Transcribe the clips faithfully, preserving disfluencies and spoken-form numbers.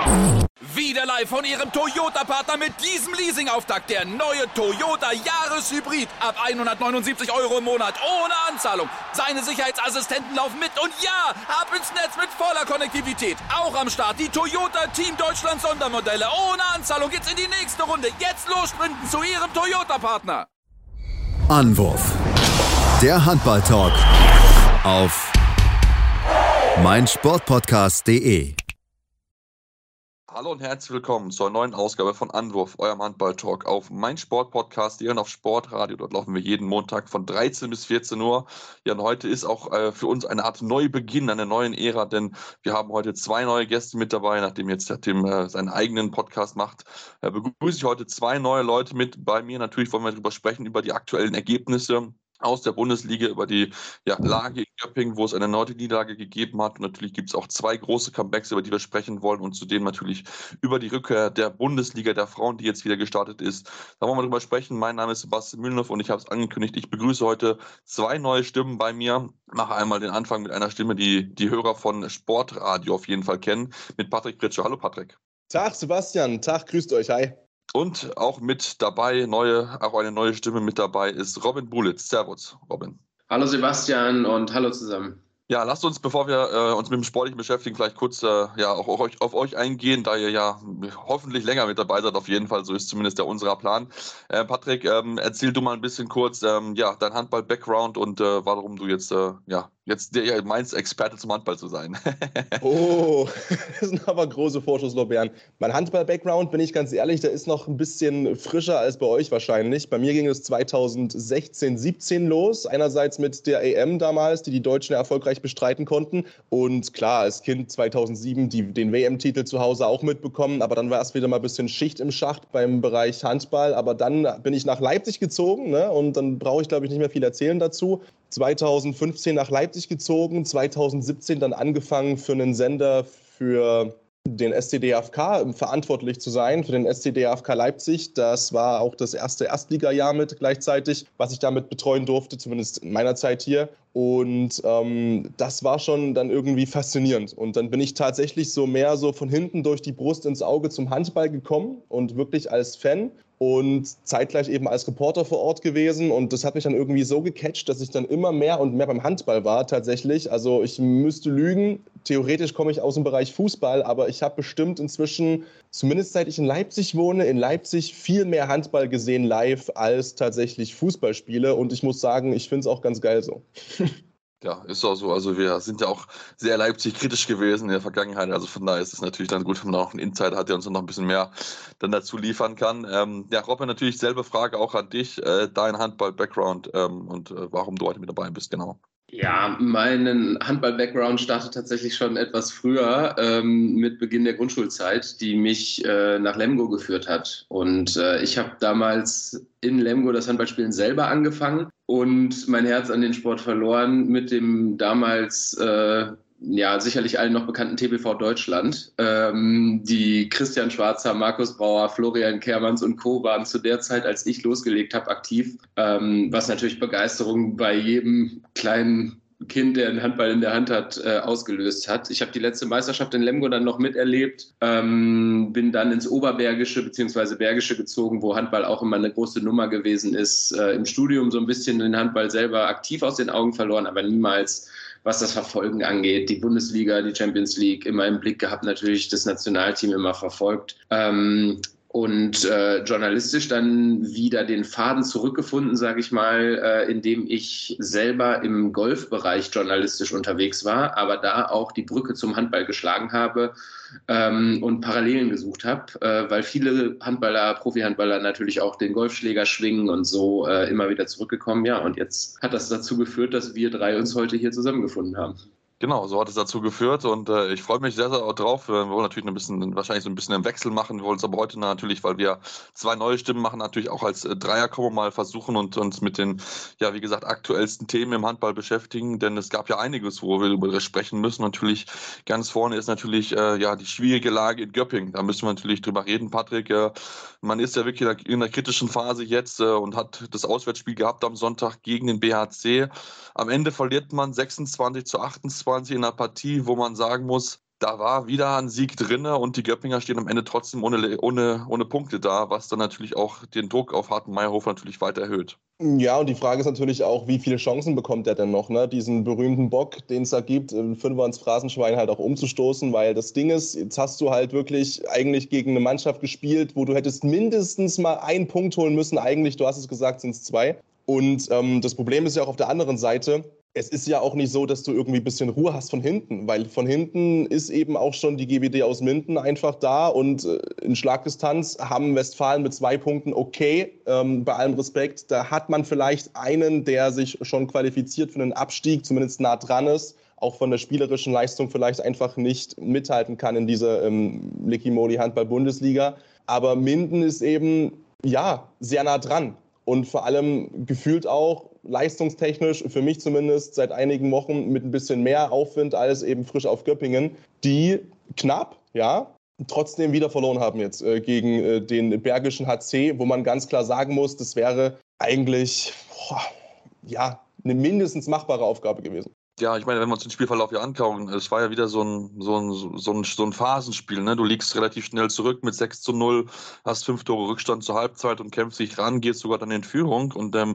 Wieder live von Ihrem Toyota-Partner mit diesem Leasing-Auftakt. Der neue Toyota Jahreshybrid. Ab hundertneunundsiebzig Euro im Monat. Ohne Anzahlung. Seine Sicherheitsassistenten laufen mit. Und ja, ab ins Netz mit voller Konnektivität. Auch am Start die Toyota Team Deutschland Sondermodelle. Ohne Anzahlung geht's in die nächste Runde. Jetzt los sprinten zu Ihrem Toyota-Partner. Anwurf. Der Handball-Talk auf meinsportpodcast punkt de. Hallo und herzlich willkommen zur neuen Ausgabe von Anwurf, eurem Handball-Talk auf meinsportpodcast punkt de und auf Sportradio. Dort laufen wir jeden Montag von dreizehn bis vierzehn Uhr. Ja, und heute ist auch äh, für uns eine Art Neubeginn einer neuen Ära, denn wir haben heute zwei neue Gäste mit dabei. Nachdem jetzt der Tim äh, seinen eigenen Podcast macht, äh, begrüße ich heute zwei neue Leute mit bei mir. Natürlich wollen wir darüber sprechen, über die aktuellen Ergebnisse aus der Bundesliga, über die ja, Lage in Göppingen, wo es eine neunte Niederlage gegeben hat. Und natürlich gibt es auch zwei große Comebacks, über die wir sprechen wollen, und zudem natürlich über die Rückkehr der Bundesliga der Frauen, die jetzt wieder gestartet ist. Da wollen wir drüber sprechen. Mein Name ist Sebastian Mühlenhoff und ich habe es angekündigt, ich begrüße heute zwei neue Stimmen bei mir. Mache einmal den Anfang mit einer Stimme, die die Hörer von Sportradio auf jeden Fall kennen, mit Patrick Pritscher. Hallo Patrick. Tag Sebastian, Tag, grüßt euch, hi. Und auch mit dabei, neue, auch eine neue Stimme mit dabei ist Robin Bulitz. Servus, Robin. Hallo Sebastian und hallo zusammen. Ja, lasst uns, bevor wir äh, uns mit dem Sportlichen beschäftigen, vielleicht kurz äh, ja, auch auf euch, auf euch eingehen, da ihr ja hoffentlich länger mit dabei seid, auf jeden Fall, so ist zumindest der unserer Plan. Äh, Patrick, ähm, erzähl du mal ein bisschen kurz ähm, ja, dein Handball-Background und äh, warum du jetzt, äh, ja, jetzt der ja, meinst, Experte zum Handball zu sein. Oh, das sind aber große Vorschusslorbeeren. Mein Handball-Background, bin ich ganz ehrlich, der ist noch ein bisschen frischer als bei euch wahrscheinlich. Bei mir ging es zweitausendsechzehn, siebzehn los. Einerseits mit der E M damals, die die Deutschen erfolgreich bestreiten konnten. Und klar, als Kind zweitausendsieben die, den W M-Titel zu Hause auch mitbekommen. Aber dann war erst wieder mal ein bisschen Schicht im Schacht beim Bereich Handball. Aber dann bin ich nach Leipzig gezogen, ne? Und dann brauche ich, glaube ich, nicht mehr viel erzählen dazu. zweitausendfünfzehn nach Leipzig gezogen, zweitausendsiebzehn dann angefangen für einen Sender für den S C D F K verantwortlich zu sein, für den S C D F K Leipzig. Das war auch das erste Erstligajahr mit gleichzeitig, was ich damit betreuen durfte, zumindest in meiner Zeit hier. Und ähm, das war schon dann irgendwie faszinierend. Und dann bin ich tatsächlich so mehr so von hinten durch die Brust ins Auge zum Handball gekommen und wirklich als Fan und zeitgleich eben als Reporter vor Ort gewesen. Und das hat mich dann irgendwie so gecatcht, dass ich dann immer mehr und mehr beim Handball war tatsächlich. Also ich müsste lügen, theoretisch komme ich aus dem Bereich Fußball, aber ich habe bestimmt inzwischen, zumindest seit ich in Leipzig wohne, in Leipzig viel mehr Handball gesehen live als tatsächlich Fußballspiele. Und ich muss sagen, ich finde es auch ganz geil so. Ja, ist auch so. Also wir sind ja auch sehr Leipzig kritisch gewesen in der Vergangenheit. Also von daher ist es natürlich dann gut, wenn man auch einen Insider hat, der uns noch ein bisschen mehr dann dazu liefern kann. Ähm, ja, Robin, natürlich selbe Frage auch an dich. Äh, dein Handball-Background ähm, und äh, warum du heute mit dabei bist, genau. Ja, mein Handball-Background startet tatsächlich schon etwas früher, ähm, mit Beginn der Grundschulzeit, die mich äh, nach Lemgo geführt hat. Und äh, ich habe damals in Lemgo das Handballspielen selber angefangen und mein Herz an den Sport verloren mit dem damals äh, ja sicherlich allen noch bekannten T B V Deutschland. Ähm, die Christian Schwarzer, Markus Brauer, Florian Kermanns und Co. waren zu der Zeit, als ich losgelegt habe, aktiv, ähm, was natürlich Begeisterung bei jedem kleinen Kind, der einen Handball in der Hand hat, äh, ausgelöst hat. Ich habe die letzte Meisterschaft in Lemgo dann noch miterlebt, ähm, bin dann ins Oberbergische bzw. Bergische gezogen, wo Handball auch immer eine große Nummer gewesen ist. Äh, im Studium so ein bisschen den Handball selber aktiv aus den Augen verloren, aber niemals, was das Verfolgen angeht, die Bundesliga, die Champions League immer im Blick gehabt, natürlich das Nationalteam immer verfolgt. Ähm, und äh, journalistisch dann wieder den Faden zurückgefunden, sage ich mal, äh, indem ich selber im Golfbereich journalistisch unterwegs war, aber da auch die Brücke zum Handball geschlagen habe ähm, und Parallelen gesucht habe, äh, weil viele Handballer, Profi-Handballer natürlich auch den Golfschläger schwingen und so äh, immer wieder zurückgekommen. Ja, und jetzt hat das dazu geführt, dass wir drei uns heute hier zusammengefunden haben. Genau, so hat es dazu geführt und äh, ich freue mich sehr, sehr auch drauf. Wir wollen natürlich ein bisschen, wahrscheinlich so ein bisschen einen Wechsel machen. Wir wollen uns aber heute natürlich, weil wir zwei neue Stimmen machen, natürlich auch als äh, Dreier-Kombo mal versuchen und uns mit den, ja, wie gesagt, aktuellsten Themen im Handball beschäftigen. Denn es gab ja einiges, wo wir darüber sprechen müssen. Natürlich ganz vorne ist natürlich äh, ja die schwierige Lage in Göppingen. Da müssen wir natürlich drüber reden, Patrick. Äh, man ist ja wirklich in der kritischen Phase jetzt äh, und hat das Auswärtsspiel gehabt am Sonntag gegen den B H C. Am Ende verliert man sechsundzwanzig zu achtundzwanzig in einer Partie, wo man sagen muss, da war wieder ein Sieg drin und die Göppinger stehen am Ende trotzdem ohne, ohne, ohne Punkte da, was dann natürlich auch den Druck auf Hartmut Mayerhofer natürlich weiter erhöht. Ja, und die Frage ist natürlich auch, wie viele Chancen bekommt er denn noch, ne? Diesen berühmten Bock, den es da gibt, Fünfer ins Phrasenschwein halt auch umzustoßen, weil das Ding ist, jetzt hast du halt wirklich eigentlich gegen eine Mannschaft gespielt, wo du hättest mindestens mal einen Punkt holen müssen, eigentlich, du hast es gesagt, sind es zwei. Und ähm, das Problem ist ja auch auf der anderen Seite, es ist ja auch nicht so, dass du irgendwie ein bisschen Ruhe hast von hinten, weil von hinten ist eben auch schon die G B D aus Minden einfach da und äh, in Schlagdistanz haben Westfalen mit zwei Punkten okay, ähm, bei allem Respekt. Da hat man vielleicht einen, der sich schon qualifiziert für einen Abstieg, zumindest nah dran ist, auch von der spielerischen Leistung vielleicht einfach nicht mithalten kann in dieser ähm, Lickimoly Handball-Bundesliga. Aber Minden ist eben, ja, sehr nah dran. Und vor allem gefühlt auch leistungstechnisch, für mich zumindest, seit einigen Wochen mit ein bisschen mehr Aufwind als eben frisch auf Göppingen, die knapp, ja, trotzdem wieder verloren haben jetzt äh, gegen äh, den Bergischen H C, wo man ganz klar sagen muss, das wäre eigentlich, boah, ja, eine mindestens machbare Aufgabe gewesen. Ja, ich meine, wenn wir uns den Spielverlauf hier anschauen, es war ja wieder so ein, so ein, so ein, so ein Phasenspiel. Ne? Du liegst relativ schnell zurück mit sechs zu null, hast fünf Tore Rückstand zur Halbzeit und kämpfst dich ran, gehst sogar dann in Führung. Und ähm,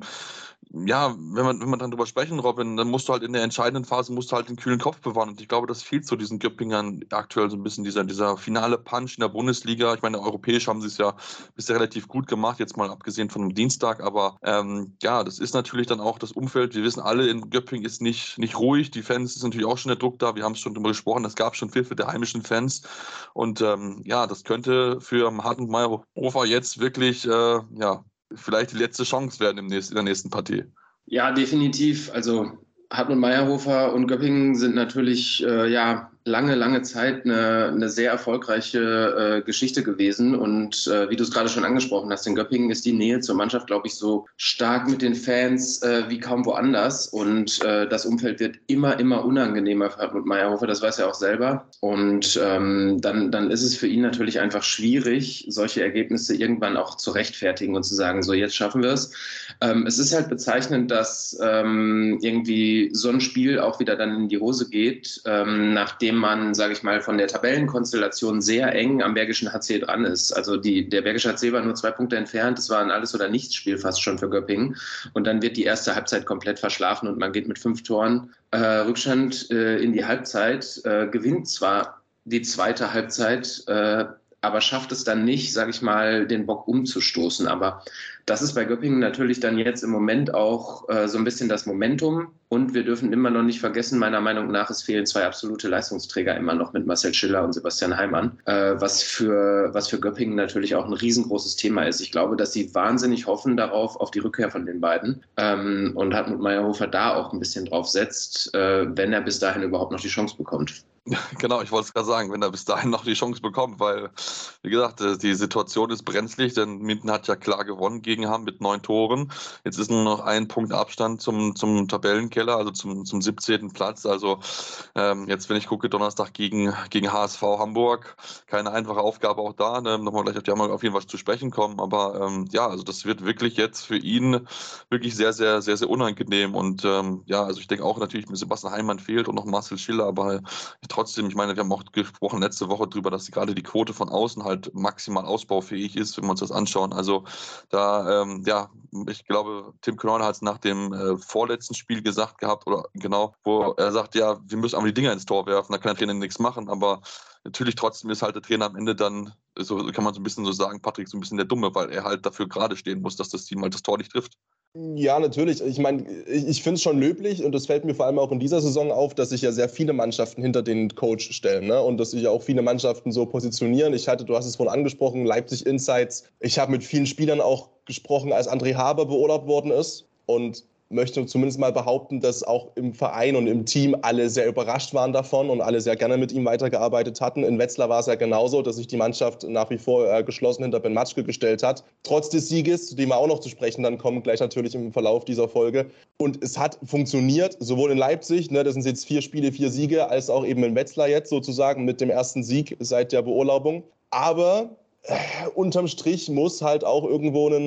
ja, wenn man, wenn man dann drüber sprechen, Robin, dann musst du halt in der entscheidenden Phase musst du halt den kühlen Kopf bewahren. Und ich glaube, das fehlt so diesen Göppingern aktuell so ein bisschen, dieser, dieser finale Punch in der Bundesliga. Ich meine, europäisch haben sie es ja bisher relativ gut gemacht, jetzt mal abgesehen von dem Dienstag. Aber ähm, ja, das ist natürlich dann auch das Umfeld. Wir wissen alle, in Göppingen ist nicht, nicht ruhig. Die Fans, ist natürlich auch schon der Druck da. Wir haben es schon drüber gesprochen. Es gab schon Pfiffe der heimischen Fans. Und ähm, ja, das könnte für Hartmut Mayerhofer jetzt wirklich, äh, ja, vielleicht die letzte Chance werden im nächsten, in der nächsten Partie. Ja, definitiv. Also Hartmut Mayerhofer und Göppingen sind natürlich äh, ja lange, lange Zeit eine, eine sehr erfolgreiche äh, Geschichte gewesen. Und äh, wie du es gerade schon angesprochen hast, in Göppingen ist die Nähe zur Mannschaft, glaube ich, so stark mit den Fans äh, wie kaum woanders. Und äh, das Umfeld wird immer, immer unangenehmer für Hartmut Mayerhofer, das weiß er auch selber. Und ähm, dann, dann ist es für ihn natürlich einfach schwierig, solche Ergebnisse irgendwann auch zu rechtfertigen und zu sagen, so jetzt schaffen wir es. Ähm, es ist halt bezeichnend, dass ähm, irgendwie so ein Spiel auch wieder dann in die Hose geht, ähm, nachdem man, sage ich mal, von der Tabellenkonstellation sehr eng am Bergischen H C dran ist. Also die, der Bergische H C war nur zwei Punkte entfernt. Das war ein Alles-oder-Nichts-Spiel fast schon für Göppingen. Und dann wird die erste Halbzeit komplett verschlafen und man geht mit fünf Toren äh, Rückstand äh, in die Halbzeit, äh, gewinnt zwar die zweite Halbzeit, äh, aber schafft es dann nicht, sage ich mal, den Bock umzustoßen. Aber das ist bei Göppingen natürlich dann jetzt im Moment auch äh, so ein bisschen das Momentum. Und wir dürfen immer noch nicht vergessen, meiner Meinung nach, es fehlen zwei absolute Leistungsträger immer noch mit Marcel Schiller und Sebastian Heimann, äh, was für, was für Göppingen natürlich auch ein riesengroßes Thema ist. Ich glaube, dass sie wahnsinnig hoffen darauf, auf die Rückkehr von den beiden. Ähm, und Hartmut Mayerhofer da auch ein bisschen drauf setzt, äh, wenn er bis dahin überhaupt noch die Chance bekommt. Genau, ich wollte es gerade sagen, wenn er bis dahin noch die Chance bekommt, weil, wie gesagt, die Situation ist brenzlig, denn Minden hat ja klar gewonnen gegen Hamm mit neun Toren. Jetzt ist nur noch ein Punkt Abstand zum, zum Tabellenkeller, also zum, zum siebzehnten Platz. Also ähm, jetzt, wenn ich gucke, Donnerstag gegen, gegen H S V Hamburg, keine einfache Aufgabe auch da. Ne? Nochmal gleich auf die Hamburg auf jeden Fall zu sprechen kommen, aber ähm, ja, also das wird wirklich jetzt für ihn wirklich sehr, sehr, sehr, sehr unangenehm. Und ähm, ja, also ich denke auch natürlich, mit Sebastian Heimann fehlt und noch Marcel Schiller, aber trotzdem, ich meine, wir haben auch gesprochen letzte Woche drüber, dass gerade die Quote von außen halt maximal ausbaufähig ist, wenn wir uns das anschauen. Also da, ähm, ja, ich glaube, Tim Knoll hat es nach dem äh, vorletzten Spiel gesagt gehabt, oder genau, wo er sagt, ja, wir müssen aber die Dinger ins Tor werfen, da kann der Trainer nichts machen, aber natürlich trotzdem ist halt der Trainer am Ende dann, so kann man so ein bisschen so sagen, Patrick, so ein bisschen der Dumme, weil er halt dafür gerade stehen muss, dass das Team halt das Tor nicht trifft. Ja, natürlich. Ich meine, ich, ich finde es schon löblich und es fällt mir vor allem auch in dieser Saison auf, dass sich ja sehr viele Mannschaften hinter den Coach stellen, ne? Und dass sich ja auch viele Mannschaften so positionieren. Ich hatte, du hast es vorhin angesprochen, Leipzig Insights. Ich habe mit vielen Spielern auch gesprochen, als André Haber beurlaubt worden ist und möchte zumindest mal behaupten, dass auch im Verein und im Team alle sehr überrascht waren davon und alle sehr gerne mit ihm weitergearbeitet hatten. In Wetzlar war es ja genauso, dass sich die Mannschaft nach wie vor äh, geschlossen hinter Ben Matschke gestellt hat. Trotz des Sieges, zu dem wir auch noch zu sprechen dann kommen, gleich natürlich im Verlauf dieser Folge. Und es hat funktioniert, sowohl in Leipzig, ne, das sind jetzt vier Spiele, vier Siege, als auch eben in Wetzlar jetzt sozusagen mit dem ersten Sieg seit der Beurlaubung. Aber äh, unterm Strich muss halt auch irgendwo ein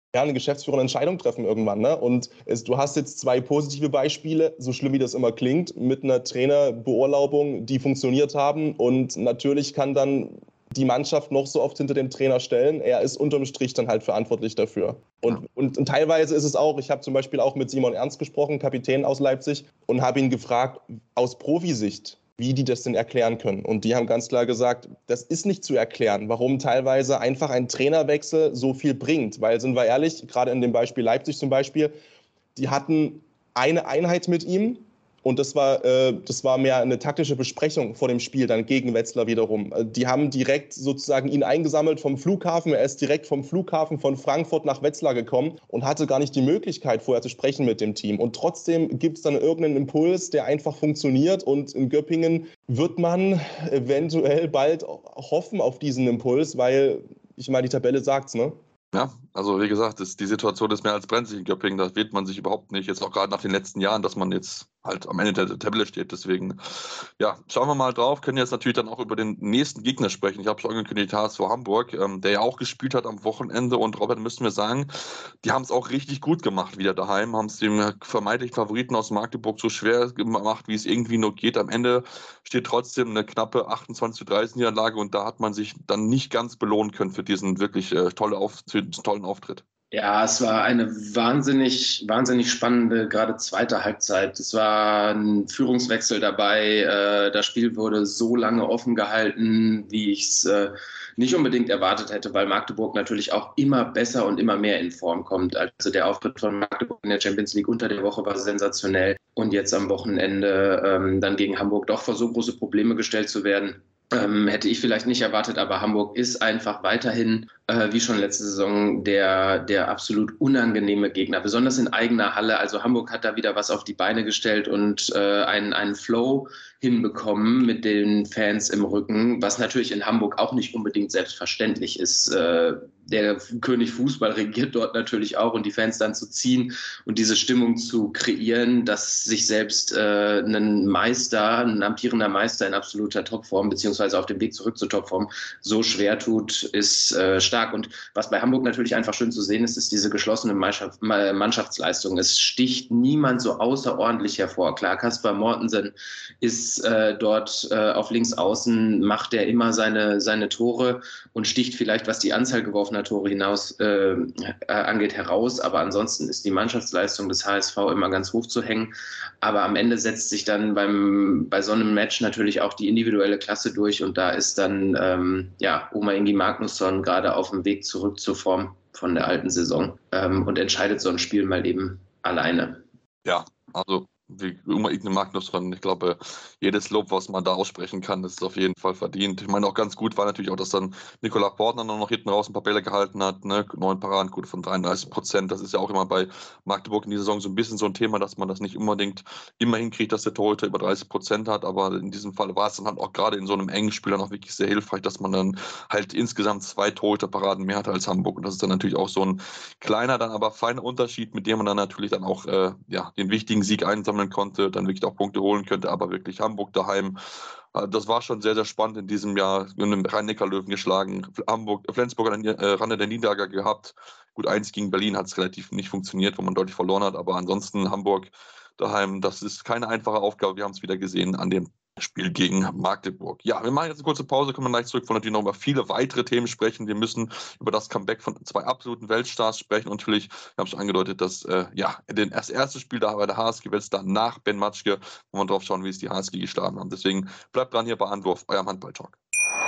ja, eine geschäftsführende Entscheidung treffen irgendwann. Ne? Und es, du hast jetzt zwei positive Beispiele, so schlimm wie das immer klingt, mit einer Trainerbeurlaubung, die funktioniert haben. Und natürlich kann dann die Mannschaft noch so oft hinter dem Trainer stellen. Er ist unterm Strich dann halt verantwortlich dafür. Und, und, und teilweise ist es auch, ich habe zum Beispiel auch mit Simon Ernst gesprochen, Kapitän aus Leipzig, und habe ihn gefragt, aus Profisicht, wie die das denn erklären können. Und die haben ganz klar gesagt, das ist nicht zu erklären, warum teilweise einfach ein Trainerwechsel so viel bringt. Weil, sind wir ehrlich, gerade in dem Beispiel Leipzig zum Beispiel, die hatten eine Einheit mit ihm und das war, äh, das war mehr eine taktische Besprechung vor dem Spiel, dann gegen Wetzlar wiederum. Die haben direkt sozusagen ihn eingesammelt vom Flughafen. Er ist direkt vom Flughafen von Frankfurt nach Wetzlar gekommen und hatte gar nicht die Möglichkeit, vorher zu sprechen mit dem Team. Und trotzdem gibt es dann irgendeinen Impuls, der einfach funktioniert. Und in Göppingen wird man eventuell bald hoffen auf diesen Impuls, weil, ich meine, die Tabelle sagt's, ne? Ja, also wie gesagt, das, die Situation ist mehr als brenzlig in Göppingen. Da wählt man sich überhaupt nicht. Jetzt auch gerade nach den letzten Jahren, dass man jetzt halt am Ende der Tabelle steht. Deswegen, ja, schauen wir mal drauf. Können jetzt natürlich dann auch über den nächsten Gegner sprechen. Ich habe schon angekündigt, H S V Hamburg, ähm, der ja auch gespielt hat am Wochenende. Und Robert, müssen wir sagen, die haben es auch richtig gut gemacht wieder daheim. Haben es dem vermeintlichen Favoriten aus Magdeburg so schwer gemacht, wie es irgendwie nur geht. Am Ende steht trotzdem eine knappe achtundzwanzig zu dreißig Niederlage. Und da hat man sich dann nicht ganz belohnen können für diesen wirklich äh, tolle Auf- für diesen tollen Auftritt. Ja, es war eine wahnsinnig, wahnsinnig spannende, gerade zweite Halbzeit. Es war ein Führungswechsel dabei. Äh, das Spiel wurde so lange offen gehalten, wie ich es äh, nicht unbedingt erwartet hätte, weil Magdeburg natürlich auch immer besser und immer mehr in Form kommt. Also der Auftritt von Magdeburg in der Champions League unter der Woche war sensationell. Und jetzt am Wochenende ähm, dann gegen Hamburg doch vor so große Probleme gestellt zu werden, Ähm, hätte ich vielleicht nicht erwartet, aber Hamburg ist einfach weiterhin, äh, wie schon letzte Saison, der, der absolut unangenehme Gegner, besonders in eigener Halle. Also Hamburg hat da wieder was auf die Beine gestellt und äh, einen, einen Flow hinbekommen mit den Fans im Rücken, was natürlich in Hamburg auch nicht unbedingt selbstverständlich ist. Äh, der König Fußball regiert dort natürlich auch und die Fans dann zu ziehen und diese Stimmung zu kreieren, dass sich selbst äh, ein Meister, ein amtierender Meister in absoluter Topform, beziehungsweise auf dem Weg zurück zur Topform, so schwer tut, ist äh, stark. Und was bei Hamburg natürlich einfach schön zu sehen ist, ist diese geschlossene Mannschaft, Mannschaftsleistung. Es sticht niemand so außerordentlich hervor. Klar, Kaspar Mortensen ist äh, dort äh, auf links außen, macht er immer seine, seine Tore und sticht vielleicht, was die Anzahl geworfener Tore hinaus äh, angeht, heraus. Aber ansonsten ist die Mannschaftsleistung des H S V immer ganz hoch zu hängen. Aber am Ende setzt sich dann beim, bei so einem Match natürlich auch die individuelle Klasse durch. Und da ist dann ähm, ja, Oma Ingi Magnusson gerade auf dem Weg zurück zur Form von der alten Saison ähm, und entscheidet so ein Spiel mal eben alleine. Ja, also wie immer Igne Magnusson, ich glaube, jedes Lob, was man da aussprechen kann, ist auf jeden Fall verdient. Ich meine, auch ganz gut war natürlich auch, dass dann Nikola Portner noch hinten raus ein paar Bälle gehalten hat, ne? Neun Paradenquote von dreiunddreißig Prozent. Das ist ja auch immer bei Magdeburg in dieser Saison so ein bisschen so ein Thema, dass man das nicht unbedingt immer hinkriegt, dass der Torhüter über dreißig Prozent hat, aber in diesem Fall war es dann halt auch gerade in so einem engen Spiel dann auch wirklich sehr hilfreich, dass man dann halt insgesamt zwei Torhüterparaden mehr hatte als Hamburg und das ist dann natürlich auch so ein kleiner, dann aber feiner Unterschied, mit dem man dann natürlich dann auch äh, ja, den wichtigen Sieg einsammeln konnte, dann wirklich auch Punkte holen könnte, aber wirklich Hamburg daheim. Das war schon sehr, sehr spannend in diesem Jahr. Wir haben den Rhein-Neckar-Löwen geschlagen, Hamburg, Flensburg an der äh, Rande der Niederlage gehabt. Gut, eins gegen Berlin hat es relativ nicht funktioniert, wo man deutlich verloren hat, aber ansonsten Hamburg daheim, das ist keine einfache Aufgabe. Wir haben es wieder gesehen an dem Spiel gegen Magdeburg. Ja, wir machen jetzt eine kurze Pause, kommen gleich zurück, wollen natürlich noch über viele weitere Themen sprechen. Wir müssen über das Comeback von zwei absoluten Weltstars sprechen und natürlich, wir haben schon angedeutet, dass äh, ja, das erste Spiel da bei der H S G Wetzlar nach Ben Matschke, wo wir drauf schauen, wie es die H S G geschlagen haben. Deswegen bleibt dran hier bei Anwurf, eurem Handball-Talk.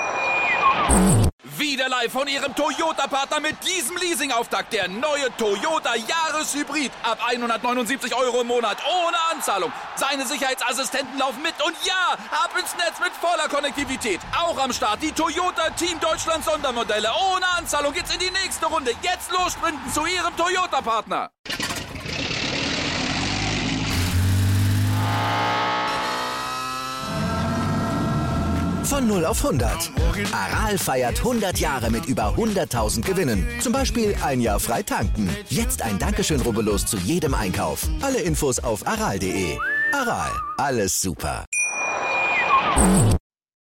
Wieder live von Ihrem Toyota-Partner mit diesem Leasing-Auftakt. Der neue Toyota Jahreshybrid. Ab hundertneunundsiebzig Euro im Monat. Ohne Anzahlung. Seine Sicherheitsassistenten laufen mit. Und ja, ab ins Netz mit voller Konnektivität. Auch am Start die Toyota Team Deutschland Sondermodelle. Ohne Anzahlung geht's in die nächste Runde. Jetzt los sprinten zu Ihrem Toyota-Partner. Von null auf hundert. Aral feiert hundert Jahre mit über hunderttausend Gewinnen. Zum Beispiel ein Jahr frei tanken. Jetzt ein Dankeschön, rubbellos zu jedem Einkauf. Alle Infos auf aral punkt de. Aral, alles super.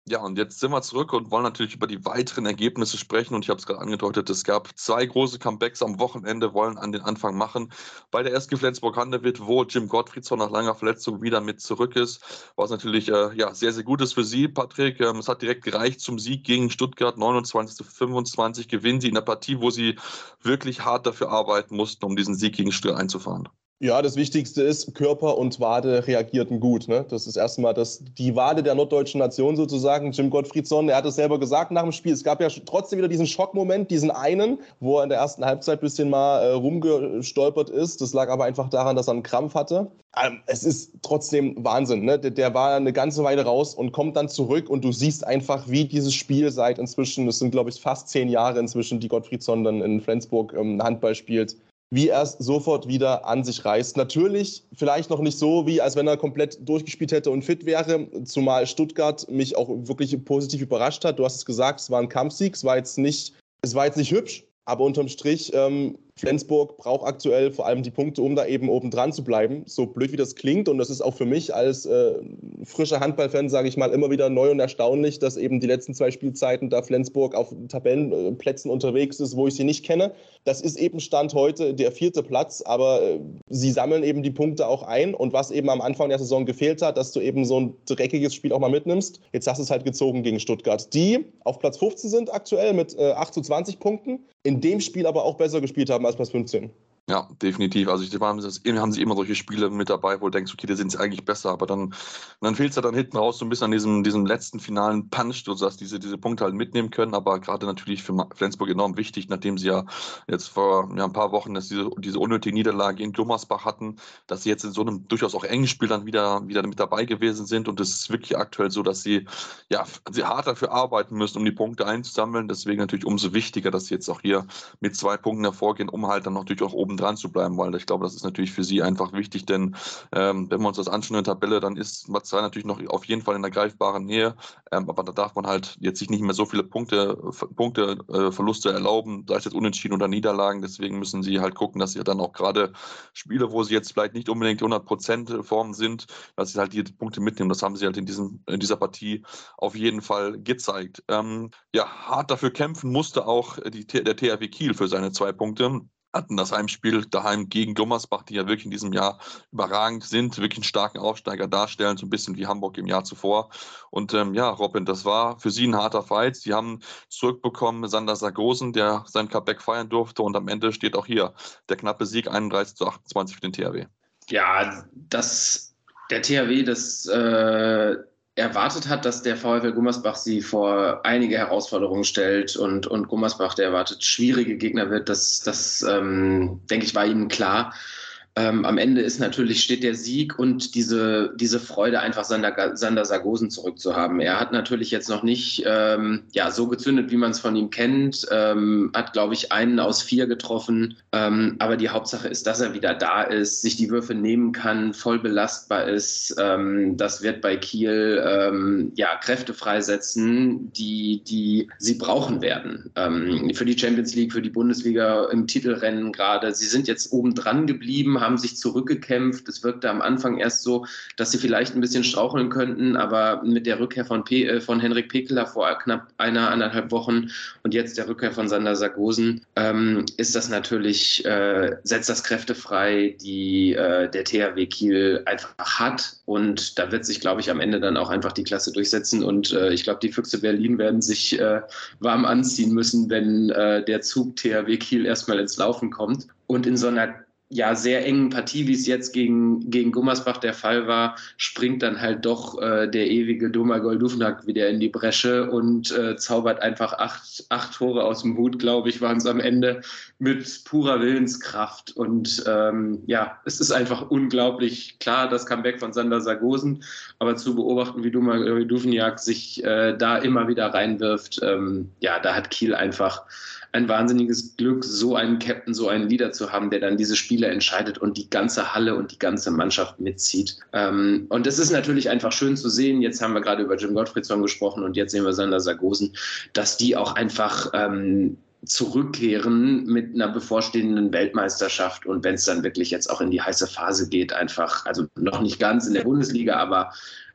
Ja, und jetzt sind wir zurück und wollen natürlich über die weiteren Ergebnisse sprechen. Und ich habe es gerade angedeutet, es gab zwei große Comebacks am Wochenende, wollen an den Anfang machen. Bei der S G Flensburg-Handewitt, wo Jim Gottfriedson nach langer Verletzung wieder mit zurück ist, was natürlich äh, ja, sehr, sehr gut ist für Sie, Patrick. Ähm, es hat direkt gereicht zum Sieg gegen Stuttgart, neunundzwanzig zu fünfundzwanzig. Gewinnen Sie in der Partie, wo Sie wirklich hart dafür arbeiten mussten, um diesen Sieg gegen Stuttgart einzufahren. Ja, das Wichtigste ist, Körper und Wade reagierten gut. Ne? Das ist erstmal das, die Wade der norddeutschen Nation sozusagen. Jim Gottfriedson, er hat es selber gesagt nach dem Spiel. Es gab ja trotzdem wieder diesen Schockmoment, diesen einen, wo er in der ersten Halbzeit ein bisschen mal äh, rumgestolpert ist. Das lag aber einfach daran, dass er einen Krampf hatte. Ähm, es ist trotzdem Wahnsinn. Ne? Der, der war eine ganze Weile raus und kommt dann zurück und du siehst einfach, wie dieses Spiel seit inzwischen, das sind glaube ich fast zehn Jahre inzwischen, die Gottfriedson dann in Flensburg ähm, Handball spielt, wie er es sofort wieder an sich reißt. Natürlich vielleicht noch nicht so, wie als wenn er komplett durchgespielt hätte und fit wäre, zumal Stuttgart mich auch wirklich positiv überrascht hat. Du hast es gesagt, es war ein Kampfsieg, es war jetzt nicht, es war jetzt nicht hübsch, aber unterm Strich, ähm, Flensburg braucht aktuell vor allem die Punkte, um da eben oben dran zu bleiben. So blöd wie das klingt, und das ist auch für mich als äh, frischer Handballfan, sage ich mal, immer wieder neu und erstaunlich, dass eben die letzten zwei Spielzeiten da Flensburg auf Tabellenplätzen unterwegs ist, wo ich sie nicht kenne. Das ist eben Stand heute der vierte Platz, aber äh, sie sammeln eben die Punkte auch ein, und was eben am Anfang der Saison gefehlt hat, dass du eben so ein dreckiges Spiel auch mal mitnimmst. Jetzt hast du es halt gezogen gegen Stuttgart, die auf Platz fünfzehn sind aktuell mit äh, acht zu zwanzig Punkten, in dem Spiel aber auch besser gespielt haben als Platz fünfzehn. Ja, definitiv. Also ich haben sie, haben sie immer solche Spiele mit dabei, wo du denkst, okay, die sind eigentlich besser, aber dann, dann fehlt es ja dann hinten raus so ein bisschen an diesem, diesem letzten finalen Punch, du sagst, diese, diese Punkte halt mitnehmen können, aber gerade natürlich für Flensburg enorm wichtig, nachdem sie ja jetzt vor ja, ein paar Wochen dass diese, diese unnötige Niederlage in Gummersbach hatten, dass sie jetzt in so einem durchaus auch engen Spiel dann wieder, wieder mit dabei gewesen sind, und es ist wirklich aktuell so, dass sie ja sie hart dafür arbeiten müssen, um die Punkte einzusammeln, deswegen natürlich umso wichtiger, dass sie jetzt auch hier mit zwei Punkten hervorgehen, um halt dann natürlich auch oben dran zu bleiben, weil ich glaube, das ist natürlich für sie einfach wichtig, denn ähm, wenn wir uns das anschauen in der Tabelle, dann ist Marzahn natürlich noch auf jeden Fall in der greifbaren Nähe, ähm, aber da darf man halt jetzt sich nicht mehr so viele Punkte, Punkte äh, Verluste erlauben, sei es jetzt Unentschieden oder Niederlagen, deswegen müssen sie halt gucken, dass sie dann auch gerade Spiele, wo sie jetzt vielleicht nicht unbedingt hundert Prozent Form sind, dass sie halt die Punkte mitnehmen, das haben sie halt in, diesem, in dieser Partie auf jeden Fall gezeigt. Ähm, ja, hart dafür kämpfen musste auch die, der T H W Kiel für seine zwei Punkte. Hatten das Heimspiel daheim gegen Gummersbach, die ja wirklich in diesem Jahr überragend sind, wirklich einen starken Aufsteiger darstellen, so ein bisschen wie Hamburg im Jahr zuvor. Und ähm, ja, Robin, das war für sie ein harter Fight. Sie haben zurückbekommen Sander Sargosen, der sein Comeback feiern durfte, und am Ende steht auch hier der knappe Sieg einunddreißig zu achtundzwanzig für den T H W. Ja, das, der T H W, das äh erwartet hat, dass der VfL Gummersbach sie vor einige Herausforderungen stellt, und, und Gummersbach, der erwartet, schwierige Gegner wird, das, das ähm, denke ich, war ihnen klar. Ähm, am Ende ist natürlich, steht der Sieg und diese, diese Freude, einfach Sander, Sander Sargosen zurückzuhaben. Er hat natürlich jetzt noch nicht ähm, ja, so gezündet, wie man es von ihm kennt, ähm, hat, glaube ich, einen aus vier getroffen, ähm, aber die Hauptsache ist, dass er wieder da ist, sich die Würfe nehmen kann, voll belastbar ist. Ähm, das wird bei Kiel ähm, ja, Kräfte freisetzen, die, die sie brauchen werden. Ähm, für die Champions League, für die Bundesliga im Titelrennen gerade. Sie sind jetzt oben dran geblieben, haben sich zurückgekämpft. Es wirkte am Anfang erst so, dass sie vielleicht ein bisschen straucheln könnten, aber mit der Rückkehr von, P- äh, von Henrik Pekeler vor knapp einer, anderthalb Wochen und jetzt der Rückkehr von Sander Sargosen, ähm, ist das natürlich, äh, setzt das Kräfte frei, die äh, der T H W Kiel einfach hat, und da wird sich, glaube ich, am Ende dann auch einfach die Klasse durchsetzen, und äh, ich glaube, die Füchse Berlin werden sich äh, warm anziehen müssen, wenn äh, der Zug T H W Kiel erstmal ins Laufen kommt, und in so einer ja, sehr engen Partie, wie es jetzt gegen, gegen Gummersbach der Fall war, springt dann halt doch äh, der ewige Domagoj Duvnak wieder in die Bresche und äh, zaubert einfach acht, acht Tore aus dem Hut, glaube ich, waren es am Ende, mit purer Willenskraft. Und ähm, ja, es ist einfach unglaublich, klar, das Comeback von Sander Sargosen, aber zu beobachten, wie Domagoj Duvnak sich äh, da immer wieder reinwirft, ähm, ja, da hat Kiel einfach ein wahnsinniges Glück, so einen Captain, so einen Leader zu haben, der dann diese Spiele entscheidet und die ganze Halle und die ganze Mannschaft mitzieht. Ähm, und es ist natürlich einfach schön zu sehen, jetzt haben wir gerade über Jim Gottfriedson gesprochen und jetzt sehen wir Sander Sargosen, dass die auch einfach ähm, zurückkehren mit einer bevorstehenden Weltmeisterschaft, und wenn es dann wirklich jetzt auch in die heiße Phase geht, einfach, also noch nicht ganz in der Bundesliga, aber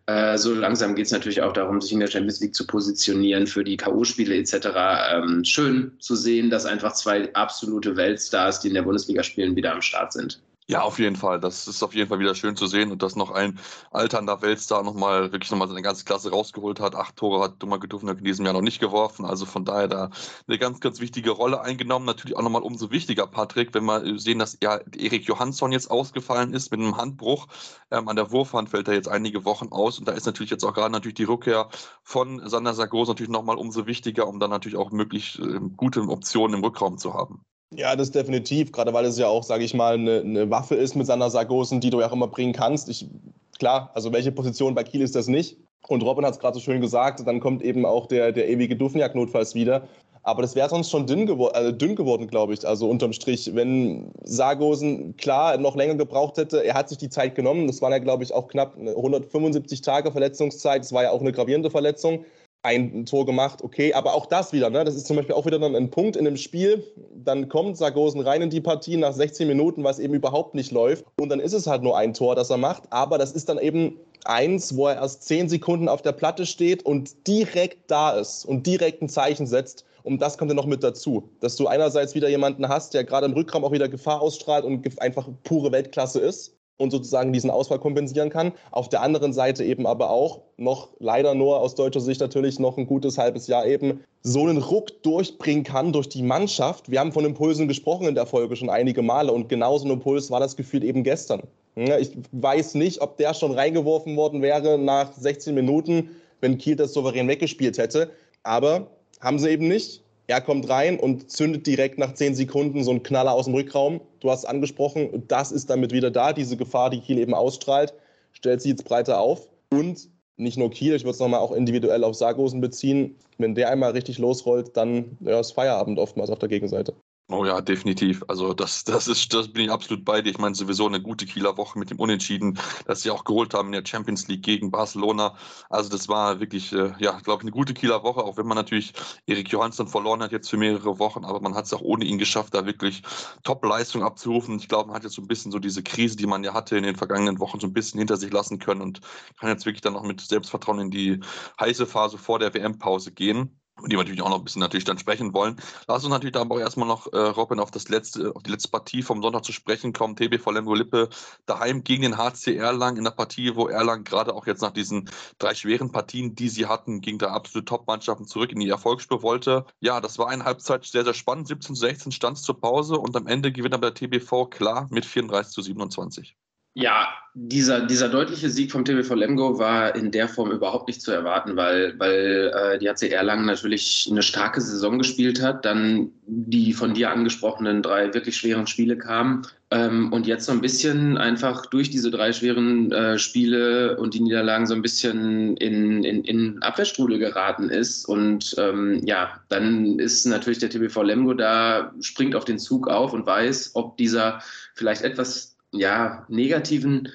Äh, so langsam geht es natürlich auch darum, sich in der Champions League zu positionieren für die K O-Spiele et cetera. Ähm, schön zu sehen, dass einfach zwei absolute Weltstars, die in der Bundesliga spielen, wieder am Start sind. Ja, auf jeden Fall. Das ist auf jeden Fall wieder schön zu sehen und dass noch ein alternder Weltstar nochmal wirklich nochmal seine ganze Klasse rausgeholt hat. Acht Tore hat Duma Duvnjak in diesem Jahr noch nicht geworfen. Also von daher da eine ganz, ganz wichtige Rolle eingenommen. Natürlich auch nochmal umso wichtiger, Patrick, wenn wir sehen, dass ja Erik Johansson jetzt ausgefallen ist mit einem Handbruch. Ähm, an der Wurfhand fällt er jetzt einige Wochen aus. Und da ist natürlich jetzt auch gerade natürlich die Rückkehr von Sander Sargosen natürlich nochmal umso wichtiger, um dann natürlich auch möglichst äh, gute Optionen im Rückraum zu haben. Ja, das definitiv, gerade weil es ja auch, sage ich mal, eine, eine Waffe ist mit Sander Sargosen, die du ja auch immer bringen kannst. Ich, klar, also welche Position bei Kiel ist das nicht? Und Robin hat es gerade so schön gesagt, dann kommt eben auch der, der ewige Duvnjak notfalls wieder. Aber das wäre sonst schon dünn, gewor- äh, dünn geworden, glaube ich, also unterm Strich. Wenn Sargosen, klar, noch länger gebraucht hätte, er hat sich die Zeit genommen, das waren ja, glaube ich, auch knapp hundertfünfundsiebzig Tage Verletzungszeit, das war ja auch eine gravierende Verletzung. Ein Tor gemacht, okay, aber auch das wieder, ne? Das ist zum Beispiel auch wieder dann ein Punkt in dem Spiel. Dann kommt Sargosen rein in die Partie nach sechzehn Minuten, was eben überhaupt nicht läuft. Und dann ist es halt nur ein Tor, das er macht. Aber das ist dann eben eins, wo er erst zehn Sekunden auf der Platte steht und direkt da ist und direkt ein Zeichen setzt. Und das kommt dann noch mit dazu, dass du einerseits wieder jemanden hast, der gerade im Rückraum auch wieder Gefahr ausstrahlt und einfach pure Weltklasse ist und sozusagen diesen Ausfall kompensieren kann. Auf der anderen Seite eben aber auch noch, leider nur aus deutscher Sicht natürlich noch ein gutes halbes Jahr eben, so einen Ruck durchbringen kann durch die Mannschaft. Wir haben von Impulsen gesprochen in der Folge schon einige Male und genauso ein Impuls war das Gefühl eben gestern. Ich weiß nicht, ob der schon reingeworfen worden wäre nach sechzehn Minuten, wenn Kiel das souverän weggespielt hätte, aber haben sie eben nicht. Er kommt rein und zündet direkt nach zehn Sekunden so einen Knaller aus dem Rückraum. Du hast es angesprochen, das ist damit wieder da, diese Gefahr, die Kiel eben ausstrahlt, stellt sie jetzt breiter auf. Und nicht nur Kiel, ich würde es nochmal auch individuell auf Sargosen beziehen. Wenn der einmal richtig losrollt, dann ja, ist Feierabend oftmals auf der Gegenseite. Oh ja, definitiv. Also das, das ist, das bin ich absolut bei dir. Ich meine sowieso eine gute Kieler Woche mit dem Unentschieden, das sie auch geholt haben in der Champions League gegen Barcelona. Also das war wirklich, äh, ja, glaube ich, eine gute Kieler Woche, auch wenn man natürlich Erik Johansson verloren hat jetzt für mehrere Wochen, aber man hat es auch ohne ihn geschafft, da wirklich Top-Leistung abzurufen. Ich glaube, man hat jetzt so ein bisschen so diese Krise, die man ja hatte in den vergangenen Wochen, so ein bisschen hinter sich lassen können und kann jetzt wirklich dann noch mit Selbstvertrauen in die heiße Phase vor der W M-Pause gehen. Und die wir natürlich auch noch ein bisschen natürlich dann sprechen wollen. Lass uns natürlich aber auch erstmal noch, äh, Robin, auf das letzte, auf die letzte Partie vom Sonntag zu sprechen kommen. T B V Lemgo-Lippe daheim gegen den H C Erlangen in der Partie, wo Erlangen gerade auch jetzt nach diesen drei schweren Partien, die sie hatten, gegen der absolute Top-Mannschaften zurück in die Erfolgsspur wollte. Ja, das war eine Halbzeit sehr, sehr spannend. siebzehn zu sechzehn stand es zur Pause und am Ende gewinnt aber der T B V klar mit vierunddreißig zu siebenundzwanzig. Ja, dieser, dieser deutliche Sieg vom T B V Lemgo war in der Form überhaupt nicht zu erwarten, weil, weil äh, die H C Erlangen natürlich eine starke Saison gespielt hat, dann die von dir angesprochenen drei wirklich schweren Spiele kamen ähm, und jetzt so ein bisschen einfach durch diese drei schweren äh, Spiele und die Niederlagen so ein bisschen in, in, in Abwehrstrudel geraten ist und ähm, ja, dann ist natürlich der T B V Lemgo da, springt auf den Zug auf und weiß, ob dieser vielleicht etwas ja, negativen,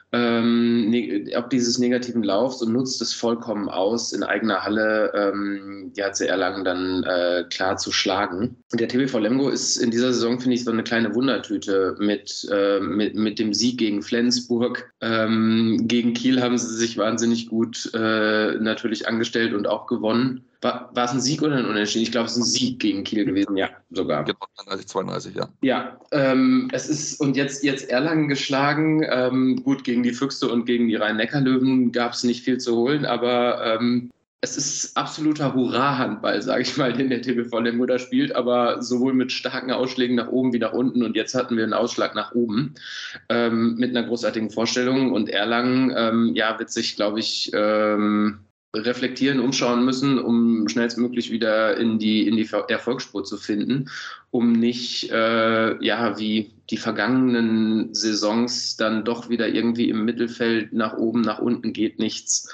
ähm, ne, ob dieses negativen Laufs und nutzt es vollkommen aus, in eigener Halle ähm, die H C Erlangen dann äh, klar zu schlagen. Und der T B V Lemgo ist in dieser Saison, finde ich, so eine kleine Wundertüte mit, äh, mit, mit dem Sieg gegen Flensburg. Ähm, gegen Kiel haben sie sich wahnsinnig gut äh, natürlich angestellt und auch gewonnen. War, war es ein Sieg oder ein Unentschieden? Ich glaube, es ist ein Sieg gegen Kiel gewesen, ja, sogar. Genau, dreiunddreißig zweiunddreißig, ja. Ja, ähm, es ist, und jetzt, jetzt Erlangen geschlagen. Ähm, gut, gegen die Füchse und gegen die Rhein-Neckar-Löwen gab es nicht viel zu holen, aber ähm, es ist absoluter Hurra-Handball, sage ich mal, den der T B V Lemgo da spielt, aber sowohl mit starken Ausschlägen nach oben wie nach unten und jetzt hatten wir einen Ausschlag nach oben ähm, mit einer großartigen Vorstellung und Erlangen, ähm, ja, wird sich, glaube ich, ähm, reflektieren, umschauen müssen, um schnellstmöglich wieder in die, in die Erfolgsspur zu finden, um nicht, äh, ja, wie die vergangenen Saisons dann doch wieder irgendwie im Mittelfeld nach oben, nach unten geht nichts.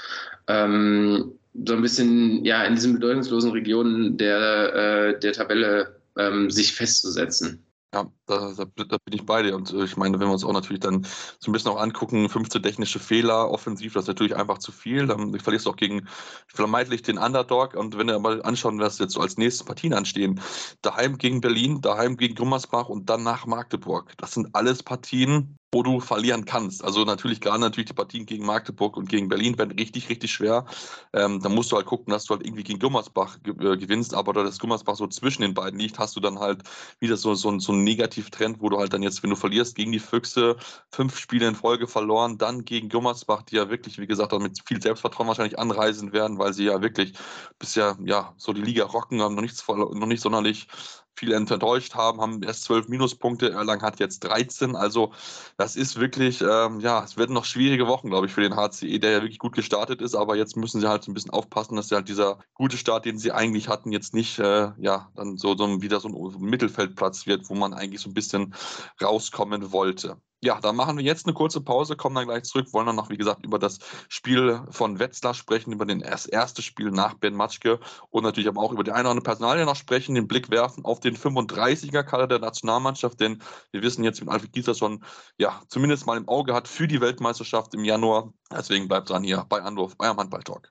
Ähm, so ein bisschen, ja, in diesen bedeutungslosen Regionen der, äh, der Tabelle ähm, sich festzusetzen. Ja, Da, da, da bin ich bei dir. Und äh, ich meine, wenn wir uns auch natürlich dann so ein bisschen auch angucken, fünfzehn technische Fehler offensiv, das ist natürlich einfach zu viel. Dann verlierst du auch gegen vermeintlich den Underdog. Und wenn wir mal anschauen, was jetzt so als nächste Partien anstehen, daheim gegen Berlin, daheim gegen Gummersbach und dann nach Magdeburg. Das sind alles Partien, wo du verlieren kannst. Also natürlich gerade natürlich die Partien gegen Magdeburg und gegen Berlin werden richtig, richtig schwer. Ähm, da musst du halt gucken, dass du halt irgendwie gegen Gummersbach ge- äh, gewinnst, aber da das Gummersbach so zwischen den beiden liegt, hast du dann halt wieder so, so, so einen Negativtrend, wo du halt dann jetzt, wenn du verlierst gegen die Füchse, fünf Spiele in Folge verloren, dann gegen Gummersbach, die ja wirklich, wie gesagt, auch mit viel Selbstvertrauen wahrscheinlich anreisen werden, weil sie ja wirklich bisher ja so die Liga rocken, haben noch nichts noch nicht sonderlich viel enttäuscht haben, haben erst zwölf Minuspunkte, Erlangen hat jetzt dreizehn, also das ist wirklich, ähm, ja, es werden noch schwierige Wochen, glaube ich, für den H C E, der ja wirklich gut gestartet ist, aber jetzt müssen sie halt so ein bisschen aufpassen, dass sie halt dieser gute Start, den sie eigentlich hatten, jetzt nicht, äh, ja, dann so, so wieder so ein Mittelfeldplatz wird, wo man eigentlich so ein bisschen rauskommen wollte. Ja, dann machen wir jetzt eine kurze Pause, kommen dann gleich zurück, wollen dann noch, wie gesagt, über das Spiel von Wetzlar sprechen, über den, das erste Spiel nach Ben Matschke und natürlich aber auch über die eine oder andere Personalie noch sprechen, den Blick werfen auf den fünfunddreißiger-Kader der Nationalmannschaft, denn wir wissen jetzt mit Alfred Gislason, ja, zumindest mal im Auge hat für die Weltmeisterschaft im Januar. Deswegen bleibt dran hier bei Anwurf, eurem Handball-Talk.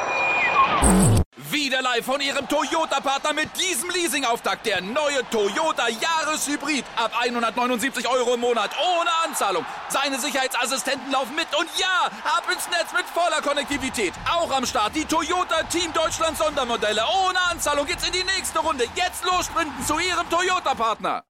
Wieder live von Ihrem Toyota-Partner mit diesem Leasing-Auftakt. Der neue Toyota Jahreshybrid. Ab hundertneunundsiebzig Euro im Monat. Ohne Anzahlung. Seine Sicherheitsassistenten laufen mit. Und ja, ab ins Netz mit voller Konnektivität. Auch am Start die Toyota Team Deutschland Sondermodelle. Ohne Anzahlung geht's in die nächste Runde. Jetzt los sprinten zu Ihrem Toyota-Partner.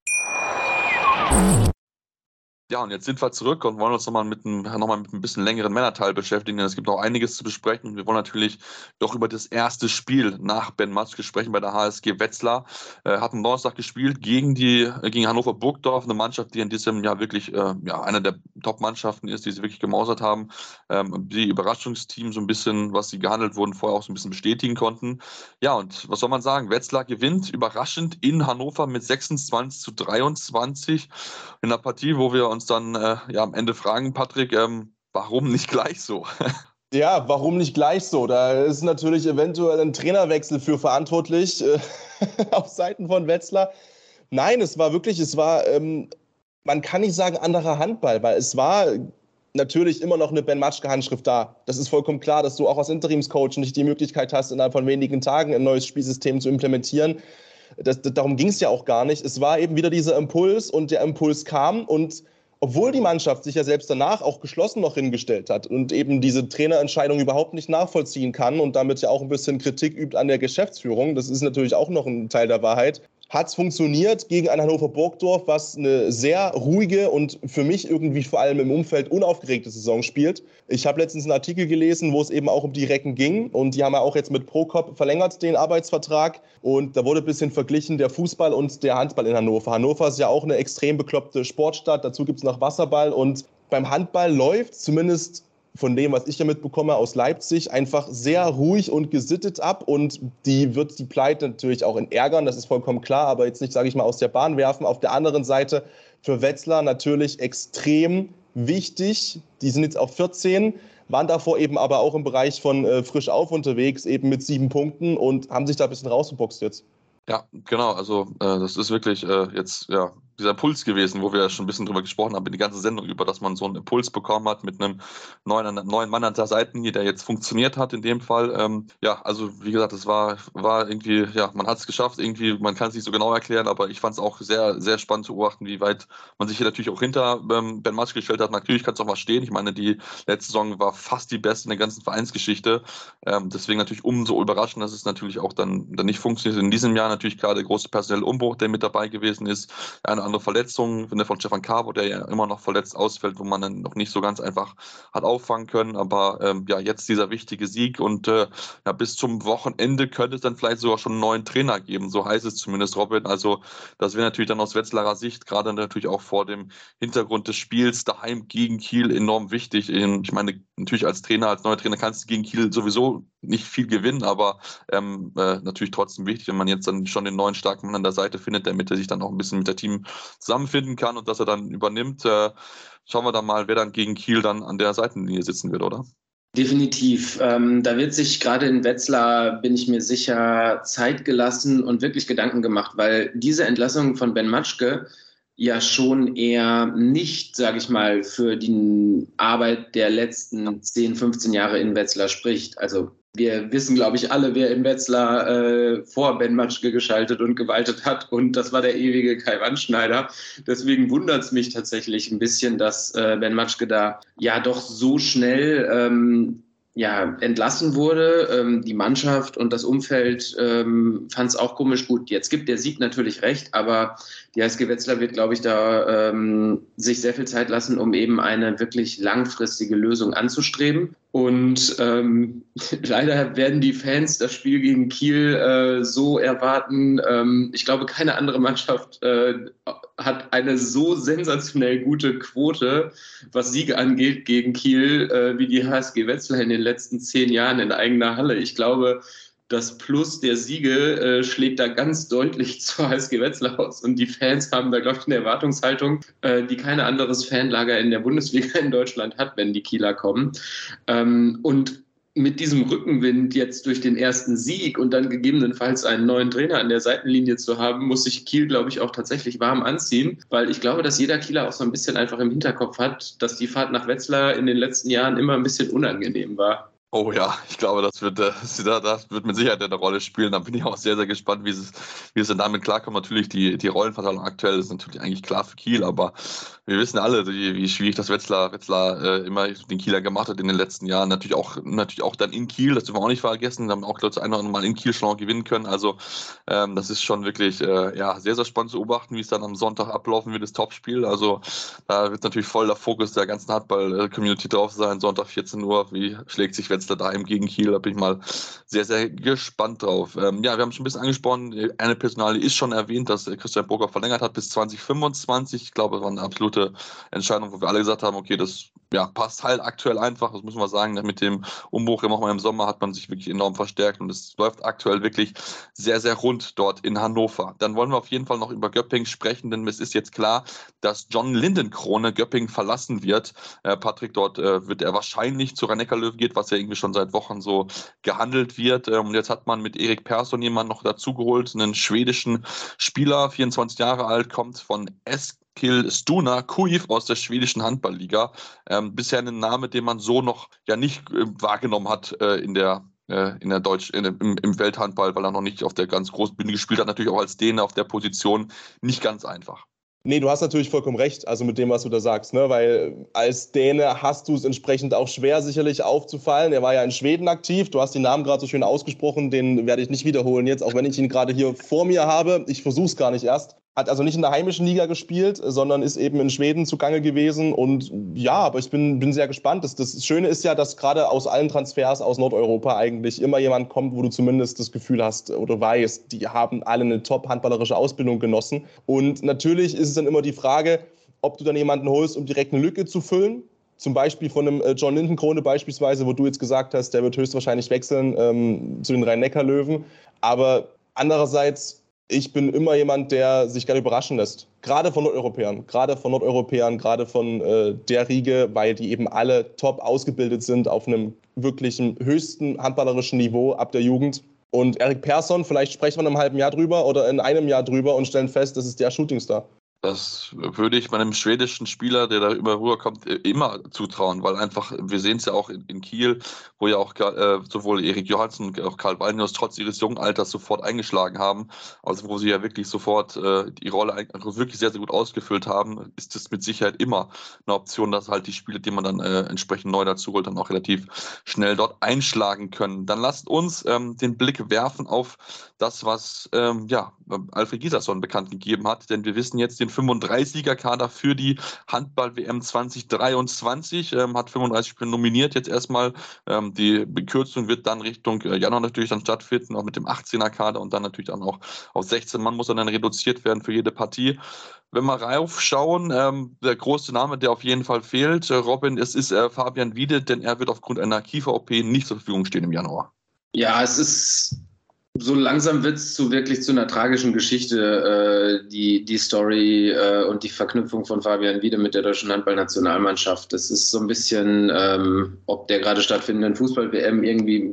Ja, und jetzt sind wir zurück und wollen uns nochmal mit, ein, noch mal mit ein bisschen längeren Männerteil beschäftigen, denn es gibt noch einiges zu besprechen. Wir wollen natürlich doch über das erste Spiel nach Ben Matschke sprechen bei der H S G Wetzlar. Äh, hat am Donnerstag gespielt gegen die äh, gegen Hannover Burgdorf, eine Mannschaft, die in diesem Jahr wirklich äh, ja, eine der Top-Mannschaften ist, die sie wirklich gemausert haben. Ähm, die Überraschungsteam so ein bisschen, was sie gehandelt wurden, vorher auch so ein bisschen bestätigen konnten. Ja, und was soll man sagen? Wetzlar gewinnt überraschend in Hannover mit sechsundzwanzig zu dreiundzwanzig in einer Partie, wo wir uns dann äh, ja, am Ende fragen, Patrick, ähm, warum nicht gleich so? Ja, warum nicht gleich so? Da ist natürlich eventuell ein Trainerwechsel für verantwortlich äh, auf Seiten von Wetzlar. Nein, es war wirklich, es war, ähm, man kann nicht sagen anderer Handball, weil es war natürlich immer noch eine Ben Matschke-Handschrift da. Das ist vollkommen klar, dass du auch als Interimscoach nicht die Möglichkeit hast, innerhalb von wenigen Tagen ein neues Spielsystem zu implementieren. Das, das, darum ging es ja auch gar nicht. Es war eben wieder dieser Impuls und der Impuls kam und obwohl die Mannschaft sich ja selbst danach auch geschlossen noch hingestellt hat und eben diese Trainerentscheidung überhaupt nicht nachvollziehen kann und damit ja auch ein bisschen Kritik übt an der Geschäftsführung, das ist natürlich auch noch ein Teil der Wahrheit, hat es funktioniert gegen ein Hannover Burgdorf, was eine sehr ruhige und für mich irgendwie vor allem im Umfeld unaufgeregte Saison spielt. Ich habe letztens einen Artikel gelesen, wo es eben auch um die Recken ging und die haben ja auch jetzt mit Prokop verlängert den Arbeitsvertrag und da wurde ein bisschen verglichen der Fußball und der Handball in Hannover. Hannover ist ja auch eine extrem bekloppte Sportstadt, dazu gibt es noch Wasserball und beim Handball läuft zumindest von dem, was ich ja mitbekomme aus Leipzig, einfach sehr ruhig und gesittet ab und die wird die Pleite natürlich auch in ärgern, das ist vollkommen klar, aber jetzt nicht, sage ich mal, aus der Bahn werfen. Auf der anderen Seite für Wetzlar natürlich extrem wichtig, die sind jetzt auf vierzehn, waren davor eben aber auch im Bereich von äh, frisch auf unterwegs, eben mit sieben Punkten und haben sich da ein bisschen rausgeboxt jetzt. Ja, genau, also äh, das ist wirklich äh, jetzt, ja, dieser Impuls gewesen, wo wir ja schon ein bisschen drüber gesprochen haben, die ganze Sendung über, dass man so einen Impuls bekommen hat mit einem neuen, neuen Mann an der Seitenlinie, der jetzt funktioniert hat in dem Fall. Ähm, ja, also wie gesagt, es war, war irgendwie, ja, man hat es geschafft, irgendwie, man kann es nicht so genau erklären, aber ich fand es auch sehr, sehr spannend zu beobachten, wie weit man sich hier natürlich auch hinter ähm, Ben Matschke gestellt hat. Natürlich kann es auch mal stehen. Ich meine, die letzte Saison war fast die beste in der ganzen Vereinsgeschichte. Ähm, deswegen natürlich umso überraschend, dass es natürlich auch dann, dann nicht funktioniert. In diesem Jahr natürlich klar der große personelle Umbruch, der mit dabei gewesen ist. Eine andere Verletzung von Stefan Carbo, der ja immer noch verletzt ausfällt, wo man dann noch nicht so ganz einfach hat auffangen können. Aber ähm, ja, jetzt dieser wichtige Sieg und äh, ja, bis zum Wochenende könnte es dann vielleicht sogar schon einen neuen Trainer geben. So heißt es zumindest, Robin. Also das wäre natürlich dann aus Wetzlarer Sicht, gerade natürlich auch vor dem Hintergrund des Spiels daheim gegen Kiel enorm wichtig. Ich meine, natürlich als Trainer, als neuer Trainer kannst du gegen Kiel sowieso nicht viel gewinnen, aber ähm, äh, natürlich trotzdem wichtig, wenn man jetzt dann schon den neuen starken Mann an der Seite findet, damit er sich dann auch ein bisschen mit der Team zusammenfinden kann und dass er dann übernimmt. Äh, schauen wir dann mal, wer dann gegen Kiel dann an der Seitenlinie sitzen wird, oder? Definitiv. Ähm, da wird sich gerade in Wetzlar, bin ich mir sicher, Zeit gelassen und wirklich Gedanken gemacht, weil diese Entlassung von Ben Matschke ja schon eher nicht, sage ich mal, für die Arbeit der letzten zehn, fünfzehn Jahre in Wetzlar spricht. Also wir wissen, glaube ich, alle, wer in Wetzlar äh, vor Ben Matschke geschaltet und gewaltet hat. Und das war der ewige Kai Wandschneider. Deswegen wundert es mich tatsächlich ein bisschen, dass äh, Ben Matschke da ja doch so schnell ähm, ja, entlassen wurde. Ähm, die Mannschaft und das Umfeld ähm, fand es auch komisch. Gut, jetzt gibt der Sieg natürlich recht, aber die H S G Wetzlar wird, glaube ich, da ähm, sich sehr viel Zeit lassen, um eben eine wirklich langfristige Lösung anzustreben. Und ähm, leider werden die Fans das Spiel gegen Kiel äh, so erwarten. Ähm, ich glaube, keine andere Mannschaft äh, hat eine so sensationell gute Quote, was Siege angeht, gegen Kiel, äh, wie die H S G Wetzlar in den letzten zehn Jahren in eigener Halle. Ich glaube, das Plus der Siege äh, schlägt da ganz deutlich zur H S G Wetzlar aus. Und die Fans haben da, glaube ich, eine Erwartungshaltung, äh, die kein anderes Fanlager in der Bundesliga in Deutschland hat, wenn die Kieler kommen. Ähm, und mit diesem Rückenwind jetzt durch den ersten Sieg und dann gegebenenfalls einen neuen Trainer an der Seitenlinie zu haben, muss sich Kiel, glaube ich, auch tatsächlich warm anziehen. Weil ich glaube, dass jeder Kieler auch so ein bisschen einfach im Hinterkopf hat, dass die Fahrt nach Wetzlar in den letzten Jahren immer ein bisschen unangenehm war. Oh ja, ich glaube, das wird, das wird mit Sicherheit eine Rolle spielen. Da bin ich auch sehr, sehr gespannt, wie es, wie es denn damit klarkommt. Natürlich, die, die Rollenverteilung aktuell ist natürlich eigentlich klar für Kiel, aber wir wissen alle, wie, wie schwierig das Wetzlar, Wetzlar äh, immer den Kieler gemacht hat in den letzten Jahren. Natürlich auch, natürlich auch dann in Kiel, das dürfen wir auch nicht vergessen. Da haben auch Leute ein oder andere Mal in Kiel schon auch gewinnen können. Also ähm, das ist schon wirklich äh, ja, sehr, sehr spannend zu beobachten, wie es dann am Sonntag ablaufen wird, das Topspiel. Also da wird natürlich voll der Fokus der ganzen Handball-Community drauf sein. Sonntag vierzehn Uhr, wie schlägt sich Wetzlar daheim gegen Kiel? Da bin ich mal sehr, sehr gespannt drauf. Ähm, ja, wir haben schon ein bisschen angesprochen, eine Personalie ist schon erwähnt, dass Christian Burger verlängert hat bis zwanzig fünfundzwanzig. Ich glaube, das war eine absolute Entscheidung, wo wir alle gesagt haben, okay, das ja, passt halt aktuell einfach, das muss man sagen, mit dem Umbruch im Sommer hat man sich wirklich enorm verstärkt und es läuft aktuell wirklich sehr, sehr rund dort in Hannover. Dann wollen wir auf jeden Fall noch über Göppingen sprechen, denn es ist jetzt klar, dass John Lindenkrone Göppingen verlassen wird. Äh, Patrick, dort äh, wird er wahrscheinlich zu Rhein-Neckar-Löwen geht, was ja irgendwie schon seit Wochen so gehandelt wird. Ähm, und jetzt hat man mit Erik Persson jemanden noch dazugeholt, einen schwedischen Spieler, vierundzwanzig Jahre alt, kommt von S Eskilstuna Kuif aus der schwedischen Handballliga. Ähm, bisher ein Name, den man so noch ja nicht äh, wahrgenommen hat äh, in der äh, in der Deutsch in, im, im Welthandball, weil er noch nicht auf der ganz großen Bühne gespielt hat. Natürlich auch als Däne auf der Position nicht ganz einfach. Nee, du hast natürlich vollkommen recht, also mit dem, was du da sagst, ne? Weil als Däne hast du es entsprechend auch schwer, sicherlich aufzufallen. Er war ja in Schweden aktiv, du hast den Namen gerade so schön ausgesprochen, den werde ich nicht wiederholen jetzt, auch wenn ich ihn gerade hier vor mir habe. Ich versuche es gar nicht erst. Hat also nicht in der heimischen Liga gespielt, sondern ist eben in Schweden zugange gewesen. Und ja, aber ich bin, bin sehr gespannt. Das, das Schöne ist ja, dass gerade aus allen Transfers aus Nordeuropa eigentlich immer jemand kommt, wo du zumindest das Gefühl hast oder weißt, die haben alle eine top-handballerische Ausbildung genossen. Und natürlich ist es dann immer die Frage, ob du dann jemanden holst, um direkt eine Lücke zu füllen. Zum Beispiel von einem John Lindenkrone beispielsweise, wo du jetzt gesagt hast, der wird höchstwahrscheinlich wechseln ähm, zu den Rhein-Neckar-Löwen. Aber andererseits, ich bin immer jemand, der sich gerne überraschen lässt. Gerade von Nordeuropäern, gerade von Nordeuropäern, gerade von äh, der Riege, weil die eben alle top ausgebildet sind auf einem wirklichen höchsten handballerischen Niveau ab der Jugend. Und Erik Persson, vielleicht sprechen wir in einem halben Jahr drüber oder in einem Jahr drüber und stellen fest, das ist der Shootingstar. Das würde ich meinem schwedischen Spieler, der da immer rüberkommt, immer zutrauen, weil einfach, wir sehen es ja auch in, in Kiel, wo ja auch äh, sowohl Erik Johansson und auch Karl Wallnius trotz ihres jungen Alters sofort eingeschlagen haben, also wo sie ja wirklich sofort äh, die Rolle also wirklich sehr, sehr gut ausgefüllt haben, ist es mit Sicherheit immer eine Option, dass halt die Spieler, die man dann äh, entsprechend neu dazu holt, dann auch relativ schnell dort einschlagen können. Dann lasst uns ähm, den Blick werfen auf das, was ähm, ja, Alfred Gislason bekannt gegeben hat, denn wir wissen jetzt den fünfunddreißiger-Kader für die Handball-W M zwanzig dreiundzwanzig, ähm, hat fünfunddreißig Spiele nominiert jetzt erstmal. Ähm, die Bekürzung wird dann Richtung äh, Januar natürlich dann stattfinden, auch mit dem achtzehner-Kader und dann natürlich dann auch auf sechzehn Mann muss dann reduziert werden für jede Partie. Wenn wir raufschauen, ähm, der große Name, der auf jeden Fall fehlt, äh, Robin, es ist äh, Fabian Wiede, denn er wird aufgrund einer Kiefer-O P nicht zur Verfügung stehen im Januar. Ja, es ist so langsam wird es zu wirklich zu einer tragischen Geschichte, äh, die, die Story äh, und die Verknüpfung von Fabian Wiede mit der deutschen Handballnationalmannschaft. Das ist so ein bisschen, ähm, ob der gerade stattfindenden Fußball-W M irgendwie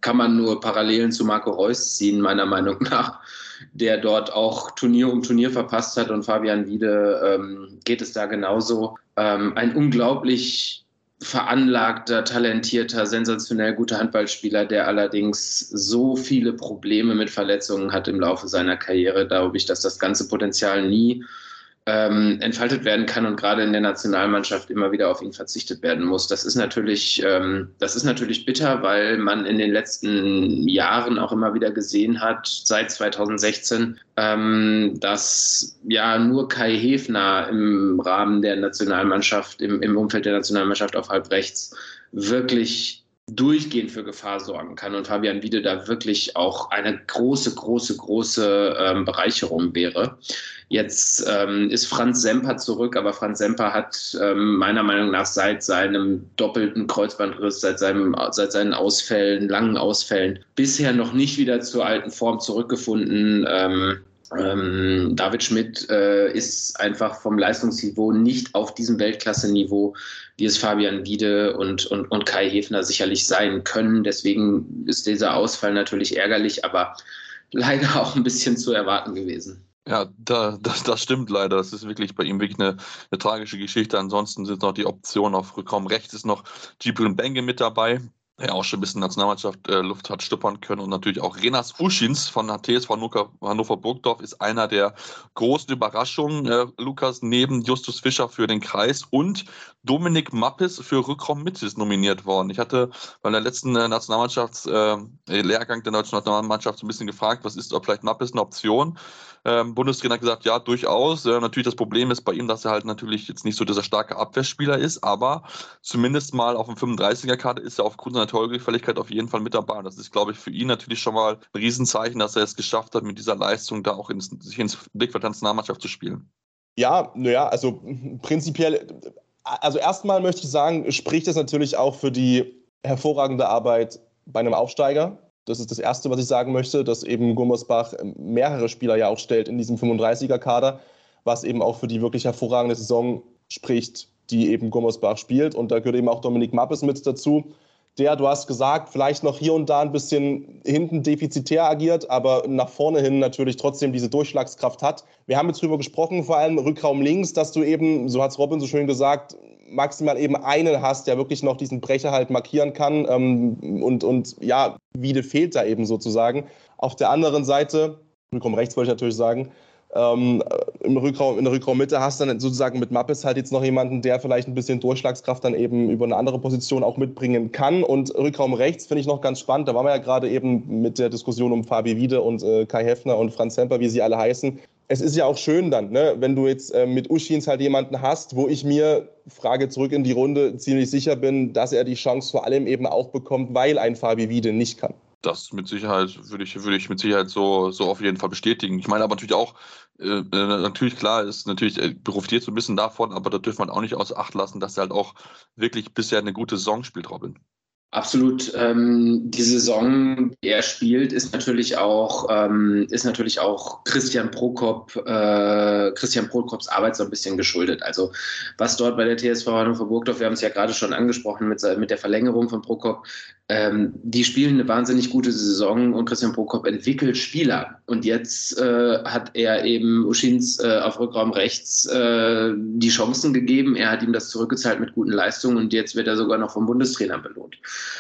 kann man nur Parallelen zu Marco Reus ziehen, meiner Meinung nach, der dort auch Turnier um Turnier verpasst hat. Und Fabian Wiede ähm, geht es da genauso. Ähm, ein unglaublich veranlagter, talentierter, sensationell guter Handballspieler, der allerdings so viele Probleme mit Verletzungen hat im Laufe seiner Karriere, glaube ich, dass das ganze Potenzial nie ähm, entfaltet werden kann und gerade in der Nationalmannschaft immer wieder auf ihn verzichtet werden muss. Das ist natürlich, ähm, das ist natürlich bitter, weil man in den letzten Jahren auch immer wieder gesehen hat, seit zweitausendsechzehn, ähm, dass ja nur Kai Häfner im Rahmen der Nationalmannschaft, im, im Umfeld der Nationalmannschaft auf halb rechts wirklich durchgehend für Gefahr sorgen kann und Fabian Wiede da wirklich auch eine große, große, große ähm, Bereicherung wäre. Jetzt ähm, ist Franz Semper zurück, aber Franz Semper hat ähm, meiner Meinung nach seit seinem doppelten Kreuzbandriss, seit, seinem, seit seinen Ausfällen, langen Ausfällen, bisher noch nicht wieder zur alten Form zurückgefunden. Ähm, ähm, David Schmidt äh, ist einfach vom Leistungsniveau nicht auf diesem Weltklasse-Niveau, wie es Fabian Wiede und, und, und Kai Häfner sicherlich sein können. Deswegen ist dieser Ausfall natürlich ärgerlich, aber leider auch ein bisschen zu erwarten gewesen. Ja, da, das, das stimmt leider. Das ist wirklich bei ihm wirklich eine, eine tragische Geschichte. Ansonsten sind noch die Optionen auf Rückraum rechts ist noch Djibril Benge mit dabei, der auch schon ein bisschen Nationalmannschaft äh, Luft hat stuppern können. Und natürlich auch Renas Uschins von der T S V Hannover-Burgdorf ist einer der großen Überraschungen, äh, Lukas, neben Justus Fischer für den Kreis und Dominik Mappes für Rückraum Mitte ist nominiert worden. Ich hatte bei der letzten äh, Nationalmannschafts-Lehrgang äh, der deutschen Nationalmannschaft so ein bisschen gefragt, was ist, ob vielleicht Mappes eine Option? Ähm, Bundestrainer hat gesagt, ja, durchaus. Äh, natürlich das Problem ist bei ihm, dass er halt natürlich jetzt nicht so dieser starke Abwehrspieler ist, aber zumindest mal auf dem fünfunddreißiger-Kader ist er aufgrund seiner Torgefälligkeit auf jeden Fall mit dabei. Das ist, glaube ich, für ihn natürlich schon mal ein Riesenzeichen, dass er es geschafft hat, mit dieser Leistung da auch ins, sich ins Blickfeld der Nationalmannschaft zu spielen. Ja, naja, also prinzipiell, also erstmal möchte ich sagen, spricht es natürlich auch für die hervorragende Arbeit bei einem Aufsteiger. Das ist das Erste, was ich sagen möchte, dass eben Gummersbach mehrere Spieler ja auch stellt in diesem fünfunddreißiger-Kader, was eben auch für die wirklich hervorragende Saison spricht, die eben Gummersbach spielt. Und da gehört eben auch Dominik Mappes mit dazu, der, du hast gesagt, vielleicht noch hier und da ein bisschen hinten defizitär agiert, aber nach vorne hin natürlich trotzdem diese Durchschlagskraft hat. Wir haben jetzt drüber gesprochen, vor allem Rückraum links, dass du eben, so hat es Robin so schön gesagt, maximal eben einen hast, der wirklich noch diesen Brecher halt markieren kann. Ähm, und, und ja, Wiede fehlt da eben sozusagen. Auf der anderen Seite, Rückraum rechts wollte ich natürlich sagen, ähm, im Rückraum, in der Rückraummitte hast du dann sozusagen mit Mappes halt jetzt noch jemanden, der vielleicht ein bisschen Durchschlagskraft dann eben über eine andere Position auch mitbringen kann. Und Rückraum rechts finde ich noch ganz spannend. Da waren wir ja gerade eben mit der Diskussion um Fabi Wiede und äh, Kai Häfner und Franz Semper, wie sie alle heißen. Es ist ja auch schön dann, ne, wenn du jetzt äh, mit Uschins halt jemanden hast, wo ich mir, Frage zurück in die Runde, ziemlich sicher bin, dass er die Chance vor allem eben auch bekommt, weil ein Fabi Wiede nicht kann. Das mit Sicherheit würde ich, würde ich mit Sicherheit so, so auf jeden Fall bestätigen. Ich meine aber natürlich auch, äh, natürlich klar, ist natürlich, er profitiert so ein bisschen davon, aber da dürfen wir auch nicht außer Acht lassen, dass er halt auch wirklich bisher eine gute Saison spielt, Robin. Absolut. Ähm, die Saison, die er spielt, ist natürlich auch, ähm, ist natürlich auch Christian Prokop, äh, Christian Prokops Arbeit so ein bisschen geschuldet. Also was dort bei der T S V Hannover Burgdorf, wir haben es ja gerade schon angesprochen mit, mit der Verlängerung von Prokop, ähm, die spielen eine wahnsinnig gute Saison und Christian Prokop entwickelt Spieler. Und jetzt äh, hat er eben Uschins äh, auf Rückraum rechts äh, die Chancen gegeben. Er hat ihm das zurückgezahlt mit guten Leistungen und jetzt wird er sogar noch vom Bundestrainer belohnt.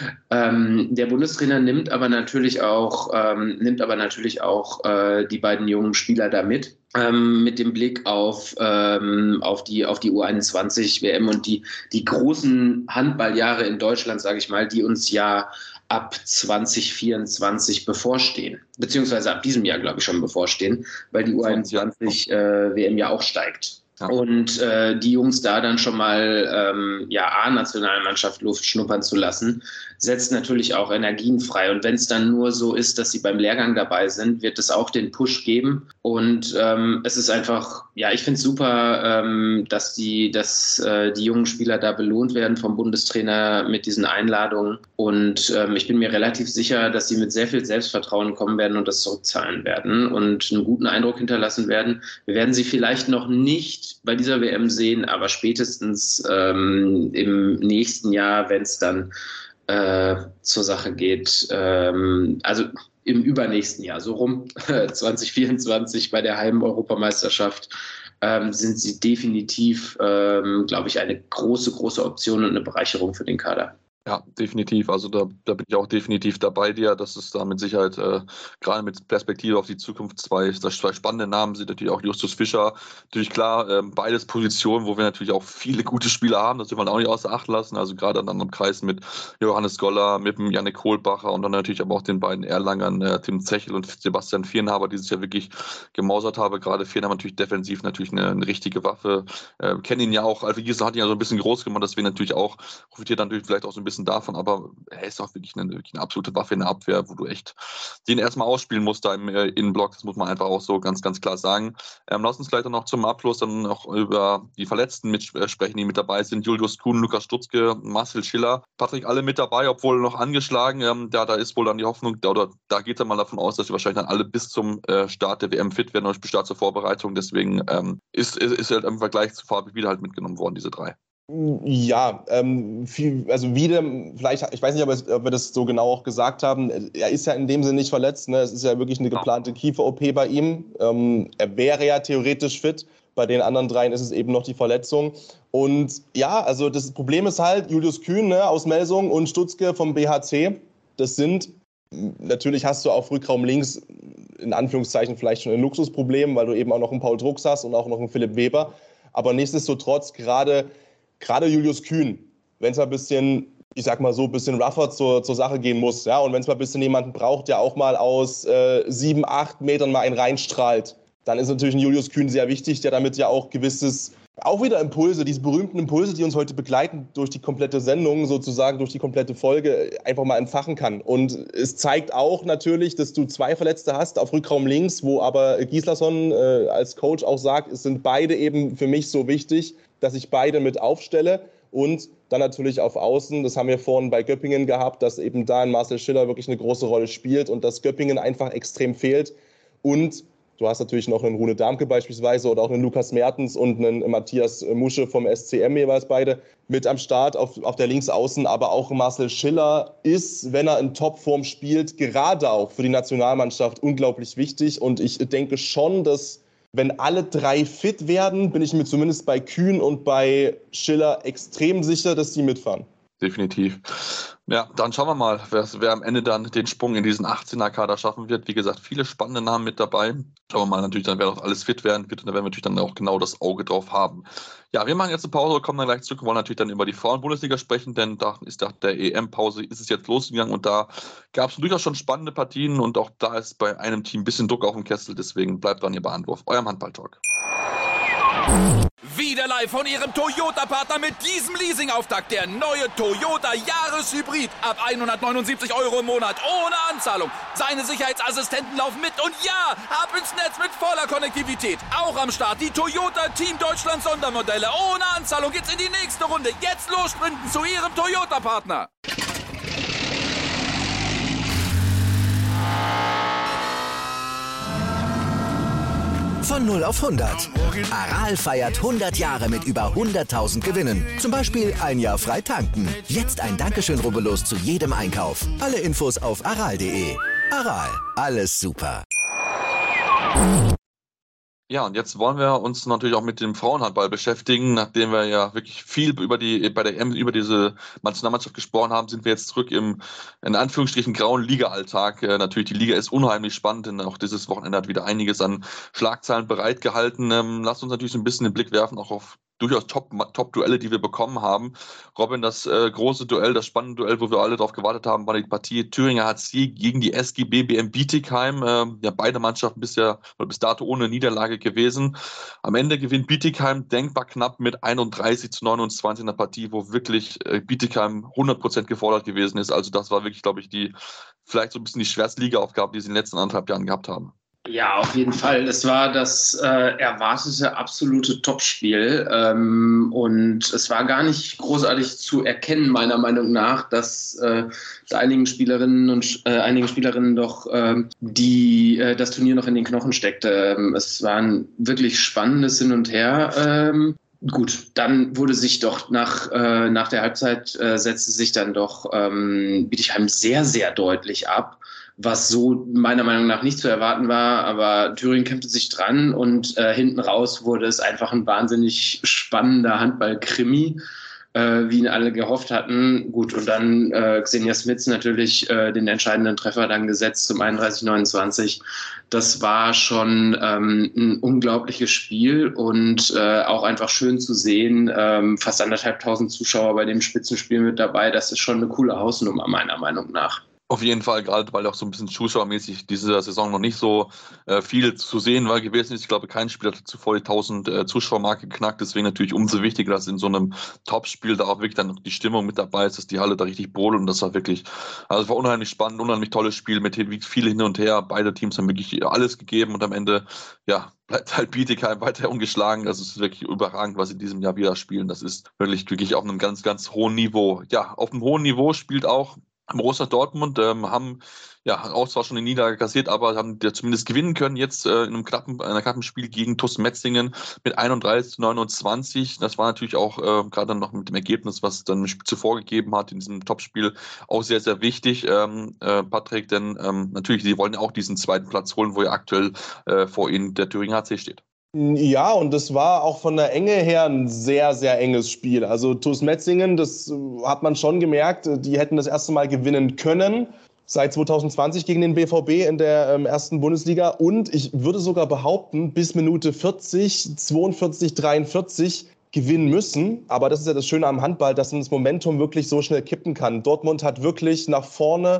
Ähm, der Bundestrainer nimmt aber natürlich auch, ähm, nimmt aber natürlich auch äh, die beiden jungen Spieler da mit. Ähm, mit dem Blick auf, ähm, auf die, auf die U einundzwanzig W M und die, die großen Handballjahre in Deutschland, sage ich mal, die uns ja ab zwanzig vierundzwanzig bevorstehen. Beziehungsweise ab diesem Jahr, glaube ich, schon bevorstehen, weil die U einundzwanzig äh, W M ja auch steigt. Ja. Und äh, die Jungs da dann schon mal ähm, ja, A-Nationalmannschaft Luft schnuppern zu lassen, setzt natürlich auch Energien frei. Und wenn es dann nur so ist, dass sie beim Lehrgang dabei sind, wird es auch den Push geben. Und ähm, es ist einfach, ja, ich finde es super, ähm, dass, die, dass äh, die jungen Spieler da belohnt werden vom Bundestrainer mit diesen Einladungen. Und ähm, ich bin mir relativ sicher, dass sie mit sehr viel Selbstvertrauen kommen werden und das zurückzahlen werden und einen guten Eindruck hinterlassen werden. Wir werden sie vielleicht noch nicht bei dieser W M sehen, aber spätestens ähm, im nächsten Jahr, wenn es dann äh, zur Sache geht. Ähm, also im übernächsten Jahr, so rum, zwanzig vierundzwanzig bei der Heim-Europameisterschaft, ähm, sind sie definitiv, ähm, glaube ich, eine große, große Option und eine Bereicherung für den Kader. Ja, definitiv. Also da, da bin ich auch definitiv dabei dir, dass es da mit Sicherheit äh, gerade mit Perspektive auf die Zukunft zwei, zwei spannende Namen sind. Natürlich auch Justus Fischer. Natürlich klar, ähm, beides Positionen, wo wir natürlich auch viele gute Spieler haben. Das will man auch nicht außer Acht lassen. Also gerade dann im Kreis mit Johannes Goller, mit dem Jannik Kohlbacher und dann natürlich aber auch den beiden Erlangern, äh, Tim Zechel und Sebastian Viernhaber, die sich ja wirklich gemausert haben. Gerade Viernhaber natürlich defensiv natürlich eine, eine richtige Waffe. Äh, kennen ihn ja auch, Alfred Giesler hat ihn ja so ein bisschen groß gemacht, deswegen natürlich auch, profitiert dann natürlich vielleicht auch so ein bisschen davon, aber er ist auch wirklich eine, wirklich eine absolute Waffe in der Abwehr, wo du echt den erstmal ausspielen musst da im äh, Innenblock, das muss man einfach auch so ganz, ganz klar sagen. Ähm, lass uns gleich dann noch zum Abschluss dann noch über die Verletzten mit, äh, sprechen, die mit dabei sind. Julius Kuhn, Lukas Stutzke, Marcel Schiller, Patrick, alle mit dabei, obwohl noch angeschlagen. Ähm, da, da ist wohl dann die Hoffnung, da, oder da geht er mal davon aus, dass sie wahrscheinlich dann alle bis zum äh, Start der W M fit werden, oder bis Start zur Vorbereitung. Deswegen ähm, ist, ist, ist halt im Vergleich zu Fabi wieder halt mitgenommen worden, diese drei. Ja, ähm, viel, also wieder, vielleicht, ich weiß nicht, ob, es, ob wir das so genau auch gesagt haben, er ist ja in dem Sinne nicht verletzt, ne? Es ist ja wirklich eine geplante Kiefer-O P bei ihm. Ähm, er wäre ja theoretisch fit, bei den anderen dreien ist es eben noch die Verletzung. Und ja, also das Problem ist halt, Julius Kühn, ne, aus Melsung und Stutzke vom B H C, das sind, natürlich hast du auf Rückraum links in Anführungszeichen vielleicht schon ein Luxusproblem, weil du eben auch noch einen Paul Drucks hast und auch noch einen Philipp Weber, aber nichtsdestotrotz gerade Gerade Julius Kühn, wenn es mal ein bisschen, ich sag mal so, ein bisschen rougher zur, zur Sache gehen muss, ja, und wenn es mal ein bisschen jemanden braucht, der auch mal aus äh, sieben, acht Metern mal einen reinstrahlt, dann ist natürlich ein Julius Kühn sehr wichtig, der damit ja auch gewisses, auch wieder Impulse, diese berühmten Impulse, die uns heute begleiten durch die komplette Sendung, sozusagen durch die komplette Folge, einfach mal entfachen kann. Und es zeigt auch natürlich, dass du zwei Verletzte hast auf Rückraum links, wo aber Gislason äh, als Coach auch sagt, es sind beide eben für mich so wichtig, dass ich beide mit aufstelle und dann natürlich auf Außen, das haben wir vorhin bei Göppingen gehabt, dass eben da ein Marcel Schiller wirklich eine große Rolle spielt und dass Göppingen einfach extrem fehlt. Und du hast natürlich noch einen Rune Darmke beispielsweise oder auch einen Lukas Mertens und einen Matthias Musche vom S C M jeweils beide mit am Start auf, auf der Linksaußen. Aber auch Marcel Schiller ist, wenn er in Topform spielt, gerade auch für die Nationalmannschaft unglaublich wichtig. Und ich denke schon, dass wenn alle drei fit werden, bin ich mir zumindest bei Kühn und bei Schiller extrem sicher, dass die mitfahren. Definitiv. Ja, dann schauen wir mal, wer, wer am Ende dann den Sprung in diesen achtzehner-Kader schaffen wird. Wie gesagt, viele spannende Namen mit dabei. Schauen wir mal natürlich dann, wer auch alles fit werden wird. Und da werden wir natürlich dann auch genau das Auge drauf haben. Ja, wir machen jetzt eine Pause, kommen dann gleich zurück und wollen natürlich dann über die Frauen-Bundesliga sprechen, denn da ist nach der E M-Pause ist es jetzt losgegangen und da gab es durchaus schon spannende Partien und auch da ist bei einem Team ein bisschen Druck auf dem Kessel. Deswegen bleibt dran, ihr bei Anwurf. Eurem Handball-Talk. Wieder live von Ihrem Toyota-Partner mit diesem Leasing-Auftakt. Der neue Toyota Jahreshybrid. Ab hundertneunundsiebzig Euro im Monat. Ohne Anzahlung. Seine Sicherheitsassistenten laufen mit. Und ja, ab ins Netz mit voller Konnektivität. Auch am Start die Toyota Team Deutschland Sondermodelle. Ohne Anzahlung geht's in die nächste Runde. Jetzt los sprinten zu Ihrem Toyota-Partner. Von null auf hundert. Aral feiert hundert Jahre mit über hunderttausend Gewinnen. Zum Beispiel ein Jahr frei tanken. Jetzt ein Dankeschön, rubbellos zu jedem Einkauf. Alle Infos auf aral punkt de. Aral, alles super. Ja, und jetzt wollen wir uns natürlich auch mit dem Frauenhandball beschäftigen. Nachdem wir ja wirklich viel über die, bei der E M über diese Nationalmannschaft gesprochen haben, sind wir jetzt zurück im, in Anführungsstrichen, grauen Liga-Alltag. Äh, natürlich, die Liga ist unheimlich spannend, denn auch dieses Wochenende hat wieder einiges an Schlagzeilen bereitgehalten. Ähm, lasst uns natürlich so ein bisschen den Blick werfen, auch auf durchaus Top, Top-Duelle, die wir bekommen haben. Robin, das äh, große Duell, das spannende Duell, wo wir alle darauf gewartet haben, war die Partie Thüringer H C gegen die S G B B M Bietigheim. Äh, ja, beide Mannschaften bisher oder bis dato ohne Niederlage gewesen. Am Ende gewinnt Bietigheim denkbar knapp mit einunddreißig zu neunundzwanzig in der Partie, wo wirklich äh, Bietigheim hundert Prozent gefordert gewesen ist. Also das war wirklich, glaube ich, die vielleicht so ein bisschen die schwerste Liga-Aufgabe, die sie in den letzten anderthalb Jahren gehabt haben. Ja, auf jeden Fall. Es war das äh, erwartete absolute Topspiel ähm, und es war gar nicht großartig zu erkennen, meiner Meinung nach, dass äh, einigen Spielerinnen und äh, einigen Spielerinnen doch äh, die äh, das Turnier noch in den Knochen steckte. Ähm, es war ein wirklich spannendes Hin und Her. Ähm, Gut, dann wurde sich doch nach, äh, nach der Halbzeit äh, setzte sich dann doch ähm, Bietigheim sehr, sehr deutlich ab, was so meiner Meinung nach nicht zu erwarten war, aber Thüringen kämpfte sich dran und äh, hinten raus wurde es einfach ein wahnsinnig spannender Handball-Krimi, äh, wie ihn alle gehofft hatten. Gut, und dann äh, Xenia Smits natürlich äh, den entscheidenden Treffer dann gesetzt zum einunddreißig neunundzwanzig. Das war schon ähm, ein unglaubliches Spiel und äh, auch einfach schön zu sehen. Ähm, fast anderthalbtausend Zuschauer bei dem Spitzenspiel mit dabei. Das ist schon eine coole Hausnummer, meiner Meinung nach. Auf jeden Fall, gerade weil auch so ein bisschen zuschauermäßig diese Saison noch nicht so äh, viel zu sehen war gewesen ist. Ich glaube, kein Spiel hat zuvor die tausend äh, Zuschauermarke geknackt. Deswegen natürlich umso wichtiger, dass in so einem Topspiel da auch wirklich dann die Stimmung mit dabei ist, dass die Halle da richtig brodelt. Und das war wirklich, also es war unheimlich spannend, unheimlich tolles Spiel mit viel hin und her. Beide Teams haben wirklich alles gegeben und am Ende, ja, bleibt halt Bietigheim weiter ungeschlagen. Das ist wirklich überragend, was sie in diesem Jahr wieder spielen. Das ist wirklich, wirklich auf einem ganz, ganz hohen Niveau. Ja, auf einem hohen Niveau spielt auch Borussia Dortmund, ähm, haben ja auch zwar schon eine Niederlage kassiert, aber haben ja zumindest gewinnen können jetzt äh, in einem knappen, einer knappen Spiel gegen TuS Metzingen mit einunddreißig zu neunundzwanzig. Das war natürlich auch äh, gerade noch mit dem Ergebnis, was dann zuvor gegeben hat in diesem Topspiel, auch sehr, sehr wichtig, ähm, äh, Patrick, denn ähm, natürlich, sie wollen ja auch diesen zweiten Platz holen, wo ja aktuell äh, vor ihnen der Thüringer H C steht. Ja, und das war auch von der Enge her ein sehr, sehr enges Spiel. Also TuS Metzingen, das hat man schon gemerkt, die hätten das erste Mal gewinnen können seit zwanzig zwanzig gegen den B V B in der ähm, ersten Bundesliga. Und ich würde sogar behaupten, bis Minute vierzig, zweiundvierzig, dreiundvierzig gewinnen müssen. Aber das ist ja das Schöne am Handball, dass man das Momentum wirklich so schnell kippen kann. Dortmund hat wirklich nach vorne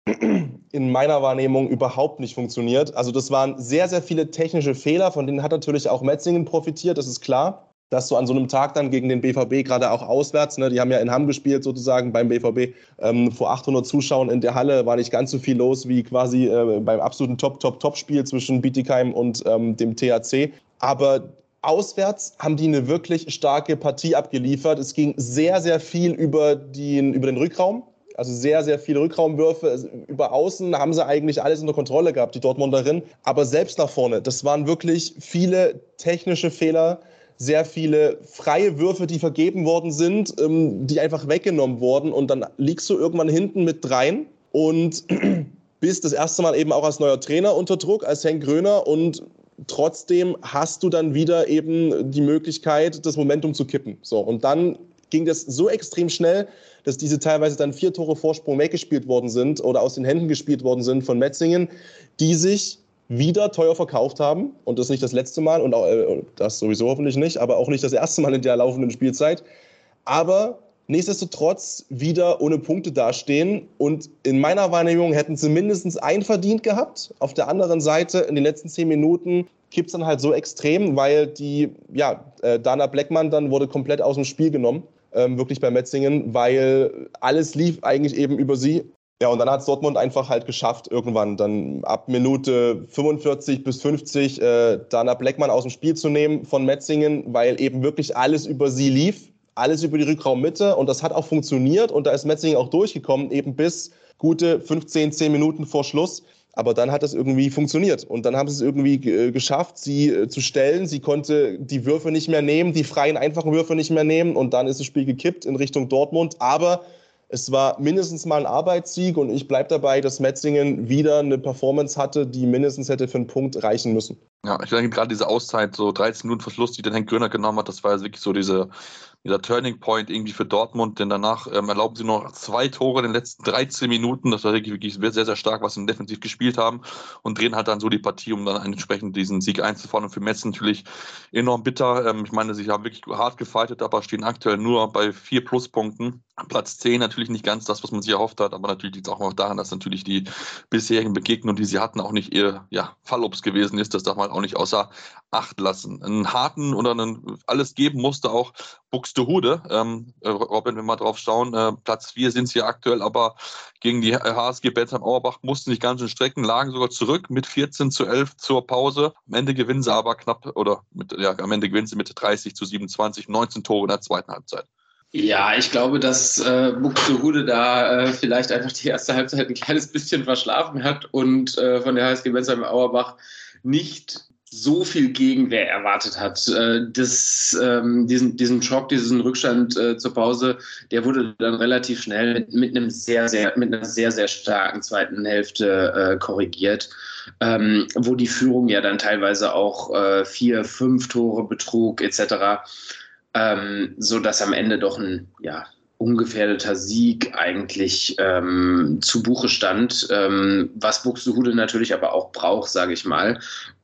in meiner Wahrnehmung überhaupt nicht funktioniert. Also das waren sehr, sehr viele technische Fehler, von denen hat natürlich auch Metzingen profitiert, das ist klar. Dass du an so einem Tag dann gegen den B V B, gerade auch auswärts, ne, die haben ja in Hamm gespielt sozusagen beim B V B, ähm, vor achthundert Zuschauern in der Halle war nicht ganz so viel los wie quasi äh, beim absoluten Top-Top-Top-Spiel zwischen Bietigheim und ähm, dem T H C. Aber auswärts haben die eine wirklich starke Partie abgeliefert. Es ging sehr, sehr viel über den, über den Rückraum. Also sehr, sehr viele Rückraumwürfe. Über außen haben sie eigentlich alles unter Kontrolle gehabt, die Dortmunderin. Aber selbst nach vorne, das waren wirklich viele technische Fehler, sehr viele freie Würfe, die vergeben worden sind, die einfach weggenommen wurden. Und dann liegst du irgendwann hinten mit dreien und bist das erste Mal eben auch als neuer Trainer unter Druck, als Henk Gröner. Und trotzdem hast du dann wieder eben die Möglichkeit, das Momentum zu kippen. So, und dann ging das so extrem schnell, dass diese teilweise dann vier Tore Vorsprung weggespielt worden sind oder aus den Händen gespielt worden sind von Metzingen, die sich wieder teuer verkauft haben. Und das nicht das letzte Mal und auch, äh, das sowieso hoffentlich nicht, aber auch nicht das erste Mal in der laufenden Spielzeit. Aber nichtsdestotrotz wieder ohne Punkte dastehen. Und in meiner Wahrnehmung hätten sie mindestens einen verdient gehabt. Auf der anderen Seite in den letzten zehn Minuten kippt es dann halt so extrem, weil die, ja, äh, Dana Bleckmann dann wurde komplett aus dem Spiel genommen. Ähm, wirklich bei Metzingen, weil alles lief eigentlich eben über sie. Ja, und dann hat es Dortmund einfach halt geschafft, irgendwann dann ab Minute fünfundvierzig bis fünfzig äh, Dana Bleckmann aus dem Spiel zu nehmen von Metzingen, weil eben wirklich alles über sie lief, alles über die Rückraummitte und das hat auch funktioniert und da ist Metzingen auch durchgekommen, eben bis gute fünfzehn, zehn Minuten vor Schluss. Aber dann hat das irgendwie funktioniert und dann haben sie es irgendwie g- geschafft, sie äh, zu stellen. Sie konnte die Würfe nicht mehr nehmen, die freien, einfachen Würfe nicht mehr nehmen und dann ist das Spiel gekippt in Richtung Dortmund. Aber es war mindestens mal ein Arbeitssieg und ich bleibe dabei, dass Metzingen wieder eine Performance hatte, die mindestens hätte für einen Punkt reichen müssen. Ja, ich denke gerade diese Auszeit, so dreizehn Minuten Verschluss, die dann Henk Gröner genommen hat, das war wirklich so diese, dieser Turning Point irgendwie für Dortmund, denn danach ähm, erlauben sie noch zwei Tore in den letzten dreizehn Minuten, das war wirklich, wirklich sehr, sehr stark, was sie defensiv gespielt haben und drehen halt dann so die Partie, um dann entsprechend diesen Sieg einzufahren und für Metz natürlich enorm bitter. Ähm, ich meine, sie haben wirklich hart gefightet, aber stehen aktuell nur bei vier Pluspunkten. Platz zehn natürlich nicht ganz das, was man sich erhofft hat, aber natürlich liegt es auch noch daran, dass natürlich die bisherigen Begegnungen, die sie hatten, auch nicht ihr ja, Fallobst gewesen ist. Das darf man auch nicht außer Acht lassen. Einen harten oder einen alles geben musste auch Buxtehude. Ähm, Robin, wenn wir mal drauf schauen, äh, Platz vier sind sie aktuell, aber gegen die H S G Bensheim-Auerbach mussten sich ganz schön strecken, lagen sogar zurück mit vierzehn zu elf zur Pause. Am Ende gewinnen sie aber knapp, oder mit, ja, am Ende gewinnen sie mit dreißig zu siebenundzwanzig, neunzehn Tore in der zweiten Halbzeit. Ja, ich glaube, dass äh, Buxtehude da äh, vielleicht einfach die erste Halbzeit ein kleines bisschen verschlafen hat und äh, von der H S G Bensheim-Auerbach nicht so viel Gegenwehr erwartet hat. Äh, das, ähm, diesen, diesen Schock, diesen Rückstand äh, zur Pause, der wurde dann relativ schnell mit, mit einem sehr, sehr, mit einer sehr, sehr starken zweiten Hälfte äh, korrigiert, ähm, wo die Führung ja dann teilweise auch äh, vier, fünf Tore betrug et cetera, ähm, so dass am Ende doch ein ja ungefährdeter Sieg eigentlich ähm, zu Buche stand, ähm, was Buxtehude natürlich aber auch braucht, sage ich mal,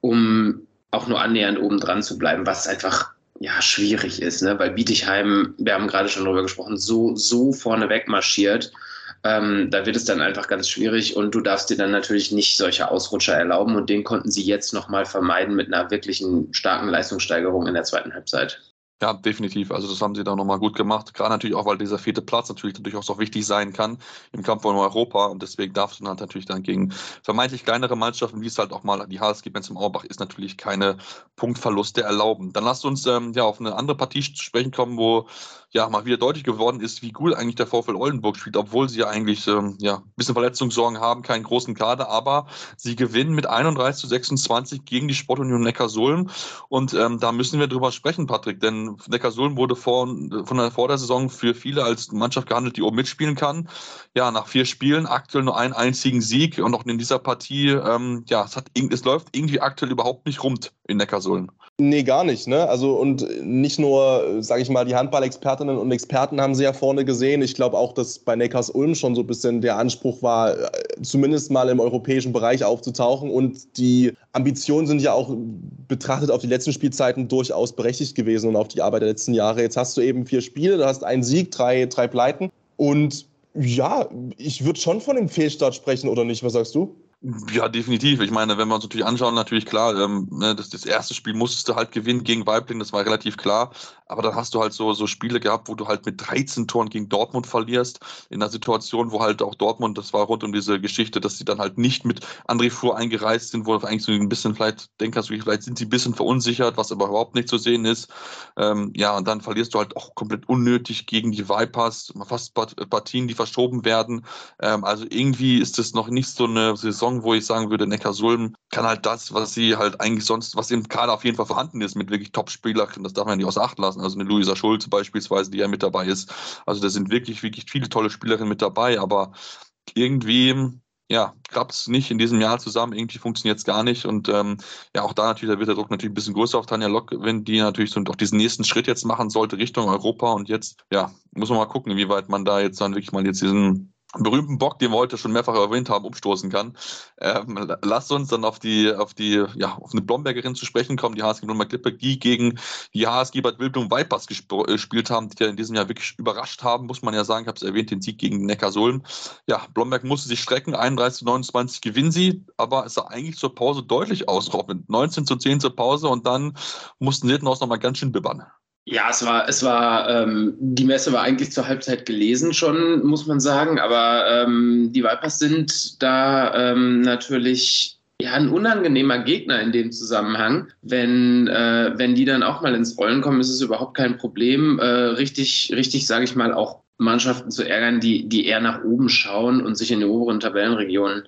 um auch nur annähernd oben dran zu bleiben, was einfach ja schwierig ist, ne? Weil Bietigheim, wir haben gerade schon darüber gesprochen, so, so vorneweg marschiert. Ähm, da wird es dann einfach ganz schwierig und du darfst dir dann natürlich nicht solche Ausrutscher erlauben und den konnten sie jetzt nochmal vermeiden mit einer wirklichen starken Leistungssteigerung in der zweiten Halbzeit. Ja, definitiv. Also das haben sie da nochmal gut gemacht. Gerade natürlich auch, weil dieser vierte Platz natürlich durchaus auch wichtig sein kann im Kampf um Europa. Und deswegen darfst du dann halt natürlich dann gegen vermeintlich kleinere Mannschaften, wie es halt auch mal die H S G Benz im Auerbach ist, natürlich keine Punktverluste erlauben. Dann lasst uns ähm, ja auf eine andere Partie zu sprechen kommen, wo ja mal wieder deutlich geworden ist, wie gut eigentlich der VfL Oldenburg spielt, obwohl sie ja eigentlich ähm, ja, ein bisschen Verletzungssorgen haben, keinen großen Kader, aber sie gewinnen mit einunddreißig zu sechsundzwanzig gegen die Sportunion Neckarsulm. Und ähm, da müssen wir drüber sprechen, Patrick, denn Neckarsulm wurde vor, von der, vor der Saison für viele als Mannschaft gehandelt, die oben mitspielen kann. Ja, nach vier Spielen aktuell nur einen einzigen Sieg und auch in dieser Partie, ähm, ja, es, hat, es läuft irgendwie aktuell überhaupt nicht rund in Neckarsulm. Nee, gar nicht, ne? Also und nicht nur, sage ich mal, die Handball-Expertinnen und Experten haben sie ja vorne gesehen. Ich glaube auch, dass bei Neckars-Ulm schon so ein bisschen der Anspruch war, zumindest mal im europäischen Bereich aufzutauchen. Und die Ambitionen sind ja auch betrachtet auf die letzten Spielzeiten durchaus berechtigt gewesen und auf die Arbeit der letzten Jahre. Jetzt hast du eben vier Spiele, du hast einen Sieg, drei, drei Pleiten. Und ja, ich würde schon von dem Fehlstart sprechen, oder nicht? Was sagst du? Ja, definitiv. Ich meine, wenn wir uns natürlich anschauen, natürlich klar, ähm, ne, das, das erste Spiel musstest du halt gewinnen gegen Waiblingen, das war relativ klar. Aber dann hast du halt so, so Spiele gehabt, wo du halt mit dreizehn Toren gegen Dortmund verlierst. In einer Situation, wo halt auch Dortmund, das war rund um diese Geschichte, dass sie dann halt nicht mit André Fuhr eingereist sind, wo du eigentlich so ein bisschen vielleicht denkst, vielleicht sind sie ein bisschen verunsichert, was aber überhaupt nicht zu sehen ist. Ähm, ja, und dann verlierst du halt auch komplett unnötig gegen die Vipers, fast Partien, die verschoben werden. Ähm, also irgendwie ist das noch nicht so eine Saison, wo ich sagen würde, Neckarsulm kann halt das, was sie halt eigentlich sonst, was im Kader auf jeden Fall vorhanden ist, mit wirklich Top-Spielern, das darf man ja nicht außer Acht lassen. Also eine Luisa Schulze beispielsweise, die ja mit dabei ist. Also da sind wirklich, wirklich viele tolle Spielerinnen mit dabei, aber irgendwie, ja, klappt es nicht in diesem Jahr zusammen, irgendwie funktioniert es gar nicht und ähm, ja, auch da natürlich, da wird der Druck natürlich ein bisschen größer auf Tanja Lock, wenn die natürlich so doch diesen nächsten Schritt jetzt machen sollte Richtung Europa und jetzt, ja, muss man mal gucken, inwieweit man da jetzt dann wirklich mal jetzt diesen berühmten Bock, den wir heute schon mehrfach erwähnt haben, umstoßen kann. Ähm, lasst uns dann auf die, auf die, ja, auf eine Blombergerin zu sprechen kommen, die H S G Blomberg Lippe, die gegen die H S G Bad Wildblumen Vipers gesp- äh, gespielt haben, die ja in diesem Jahr wirklich überrascht haben, muss man ja sagen. Ich habe es erwähnt, den Sieg gegen Neckarsulm. Ja, Blomberg musste sich strecken, einunddreißig zu neunundzwanzig gewinnen sie, aber es sah eigentlich zur Pause deutlich aus, Robin. neunzehn zu zehn zur Pause und dann mussten sie hinten aus nochmal ganz schön bibbern. Ja, es war, es war, ähm, die Messe war eigentlich zur Halbzeit gelesen schon, muss man sagen, aber ähm, die Vipers sind da ähm, natürlich ja ein unangenehmer Gegner in dem Zusammenhang. Wenn, äh, wenn die dann auch mal ins Rollen kommen, ist es überhaupt kein Problem, äh, richtig, richtig, sage ich mal, auch Mannschaften zu ärgern, die, die eher nach oben schauen und sich in den oberen Tabellenregionen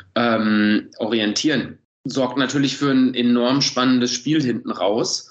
ähm, orientieren. Sorgt natürlich für ein enorm spannendes Spiel hinten raus.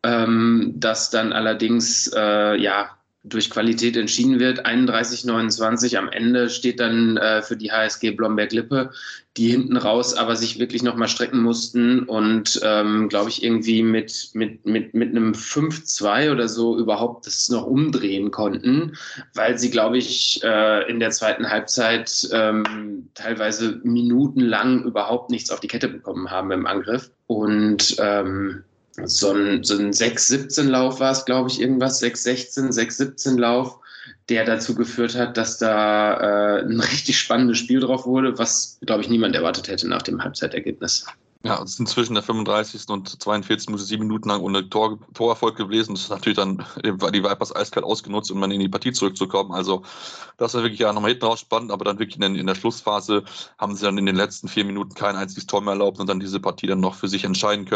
Ähm, das dann allerdings äh, ja durch Qualität entschieden wird. einunddreißig neunundzwanzig am Ende steht dann äh, für die H S G Blomberg-Lippe, die hinten raus aber sich wirklich nochmal strecken mussten und ähm, glaube ich irgendwie mit, mit, mit, mit einem fünf zwei oder so überhaupt das noch umdrehen konnten, weil sie glaube ich äh, in der zweiten Halbzeit ähm, teilweise minutenlang überhaupt nichts auf die Kette bekommen haben im Angriff und ähm, So ein, so ein sechs siebzehn Lauf war es, glaube ich, irgendwas, sechs sechzehn, sechs siebzehn Lauf, der dazu geführt hat, dass da äh, ein richtig spannendes Spiel drauf wurde, was, glaube ich, niemand erwartet hätte nach dem Halbzeitergebnis. Ja, es sind zwischen der fünfunddreißigsten und zweiundvierzigsten Minute sieben Minuten lang ohne Tor, Torerfolg gewesen. Das ist natürlich dann, war die Vipers eiskalt ausgenutzt, um dann in die Partie zurückzukommen. Also das war wirklich ja nochmal hinten raus spannend, aber dann wirklich in, in der Schlussphase haben sie dann in den letzten vier Minuten kein einziges Tor mehr erlaubt und dann diese Partie dann noch für sich entscheiden können.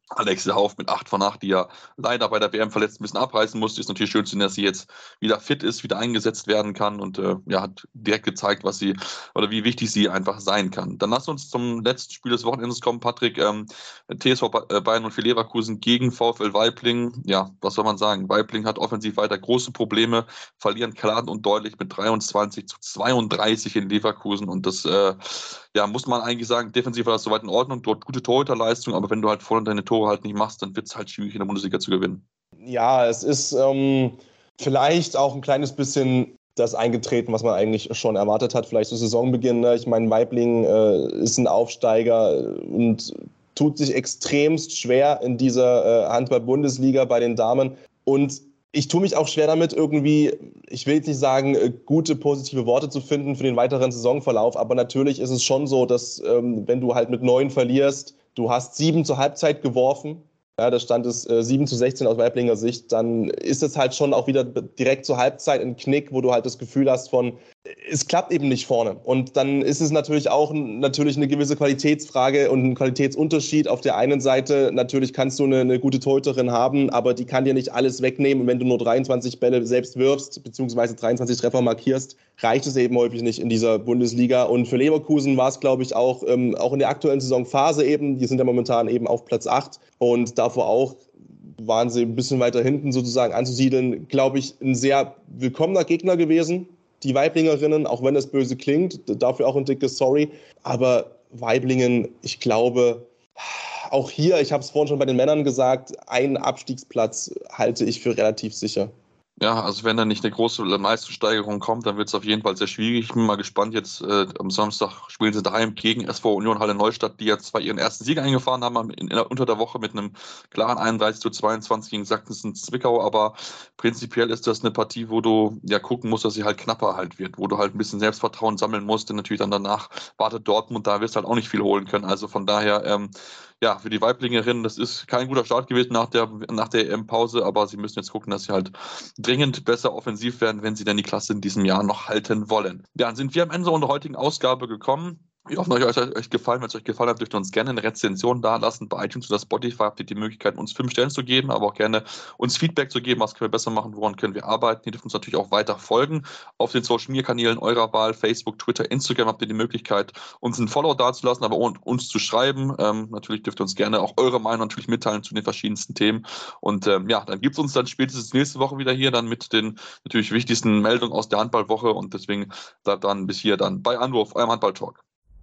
Alexia Hauf mit acht von acht, die ja leider bei der W M verletzt ein bisschen abreißen musste. Ist natürlich schön zu sehen, dass sie jetzt wieder fit ist, wieder eingesetzt werden kann und äh, ja, hat direkt gezeigt, was sie oder wie wichtig sie einfach sein kann. Dann lass uns zum letzten Spiel des Wochenendes kommen, Patrick. Ähm, T S V Bayern und für Leverkusen gegen VfL Waiblingen. Ja, was soll man sagen? Waiblingen hat offensiv weiter große Probleme, verlieren klar und deutlich mit dreiundzwanzig zu zweiunddreißig in Leverkusen und das äh, ja, muss man eigentlich sagen, defensiv war das soweit in Ordnung, dort gute Torhüterleistung, aber wenn du halt vorne deine Tore halt nicht machst, dann wird es halt schwierig in der Bundesliga zu gewinnen. Ja, es ist ähm, vielleicht auch ein kleines bisschen das eingetreten, was man eigentlich schon erwartet hat, vielleicht zu Saisonbeginn. Ne? Ich meine, Waiblingen äh, ist ein Aufsteiger und tut sich extremst schwer in dieser äh, Handball-Bundesliga bei den Damen und ich tue mich auch schwer damit, irgendwie, ich will jetzt nicht sagen, gute, positive Worte zu finden für den weiteren Saisonverlauf, aber natürlich ist es schon so, dass ähm, wenn du halt mit neun verlierst, du hast sieben zur Halbzeit geworfen, ja, da stand es äh, sieben zu sechzehn aus Waiblinger Sicht, dann ist es halt schon auch wieder direkt zur Halbzeit ein Knick, wo du halt das Gefühl hast von, es klappt eben nicht vorne. Und dann ist es natürlich auch natürlich eine gewisse Qualitätsfrage und ein Qualitätsunterschied. Auf der einen Seite natürlich kannst du eine, eine gute Torhüterin haben, aber die kann dir nicht alles wegnehmen. Und wenn du nur dreiundzwanzig Bälle selbst wirfst, beziehungsweise dreiundzwanzig Treffer markierst, reicht es eben häufig nicht in dieser Bundesliga. Und für Leverkusen war es, glaube ich, auch, ähm, auch in der aktuellen Saisonphase eben, die sind ja momentan eben auf Platz acht und davor auch waren sie ein bisschen weiter hinten sozusagen anzusiedeln, glaube ich, ein sehr willkommener Gegner gewesen. Die Waiblingerinnen, auch wenn das böse klingt, dafür auch ein dickes Sorry. Aber Waiblingen, ich glaube, auch hier, ich habe es vorhin schon bei den Männern gesagt, einen Abstiegsplatz halte ich für relativ sicher. Ja, also wenn da nicht eine große Leistungssteigerung kommt, dann wird es auf jeden Fall sehr schwierig. Ich bin mal gespannt, jetzt äh, am Samstag spielen sie daheim gegen S V Union Halle Neustadt, die jetzt zwar ihren ersten Sieg eingefahren haben in, in, unter der Woche mit einem klaren einunddreißig zu zweiundzwanzig gegen Sachsen-Zwickau, aber prinzipiell ist das eine Partie, wo du ja gucken musst, dass sie halt knapper halt wird, wo du halt ein bisschen Selbstvertrauen sammeln musst, denn natürlich dann danach wartet Dortmund, da wirst du halt auch nicht viel holen können. Also von daher, ähm, ja, für die Weiblingerinnen, das ist kein guter Start gewesen nach der, nach der E M-Pause, aber sie müssen jetzt gucken, dass sie halt dringend besser offensiv werden, wenn sie denn die Klasse in diesem Jahr noch halten wollen. Ja, dann sind wir am Ende unserer heutigen Ausgabe gekommen. Wir hoffen, euch hat euch gefallen. Wenn es euch gefallen hat, dürft ihr uns gerne eine Rezension dalassen. Bei iTunes oder Spotify habt ihr die Möglichkeit, uns fünf Stellen zu geben, aber auch gerne uns Feedback zu geben, was können wir besser machen, woran können wir arbeiten. Ihr dürft uns natürlich auch weiter folgen. Auf den Social-Media-Kanälen eurer Wahl, Facebook, Twitter, Instagram, habt ihr die Möglichkeit, uns einen Follow dazulassen, aber uns zu schreiben. Ähm, natürlich dürft ihr uns gerne auch eure Meinung natürlich mitteilen zu den verschiedensten Themen. Und ähm, ja, dann gibt es uns dann spätestens nächste Woche wieder hier, dann mit den natürlich wichtigsten Meldungen aus der Handballwoche. Und deswegen bleibt dann bis hier dann bei Anwurf, eurem Handball-Talk.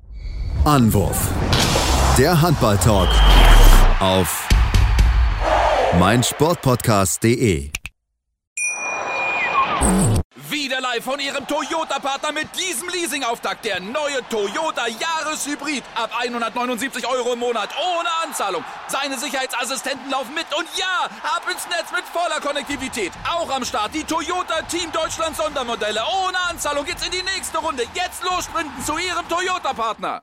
Anwurf. Der Handball-Talk auf meinsportpodcast punkt de. Wieder live von Ihrem Toyota-Partner mit diesem Leasing-Auftakt. Der neue Toyota Jahreshybrid. Ab hundertneunundsiebzig Euro im Monat. Ohne Anzahlung. Seine Sicherheitsassistenten laufen mit. Und ja, ab ins Netz mit voller Konnektivität. Auch am Start die Toyota Team Deutschland Sondermodelle. Ohne Anzahlung geht's in die nächste Runde. Jetzt los sprinten zu Ihrem Toyota-Partner.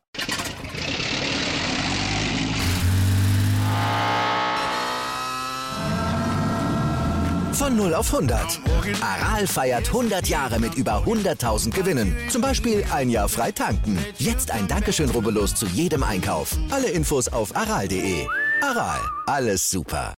Von null auf hundert. Aral feiert hundert Jahre mit über hunderttausend Gewinnen. Zum Beispiel ein Jahr frei tanken. Jetzt ein Dankeschön, rubbellos zu jedem Einkauf. Alle Infos auf aral punkt de. Aral, alles super.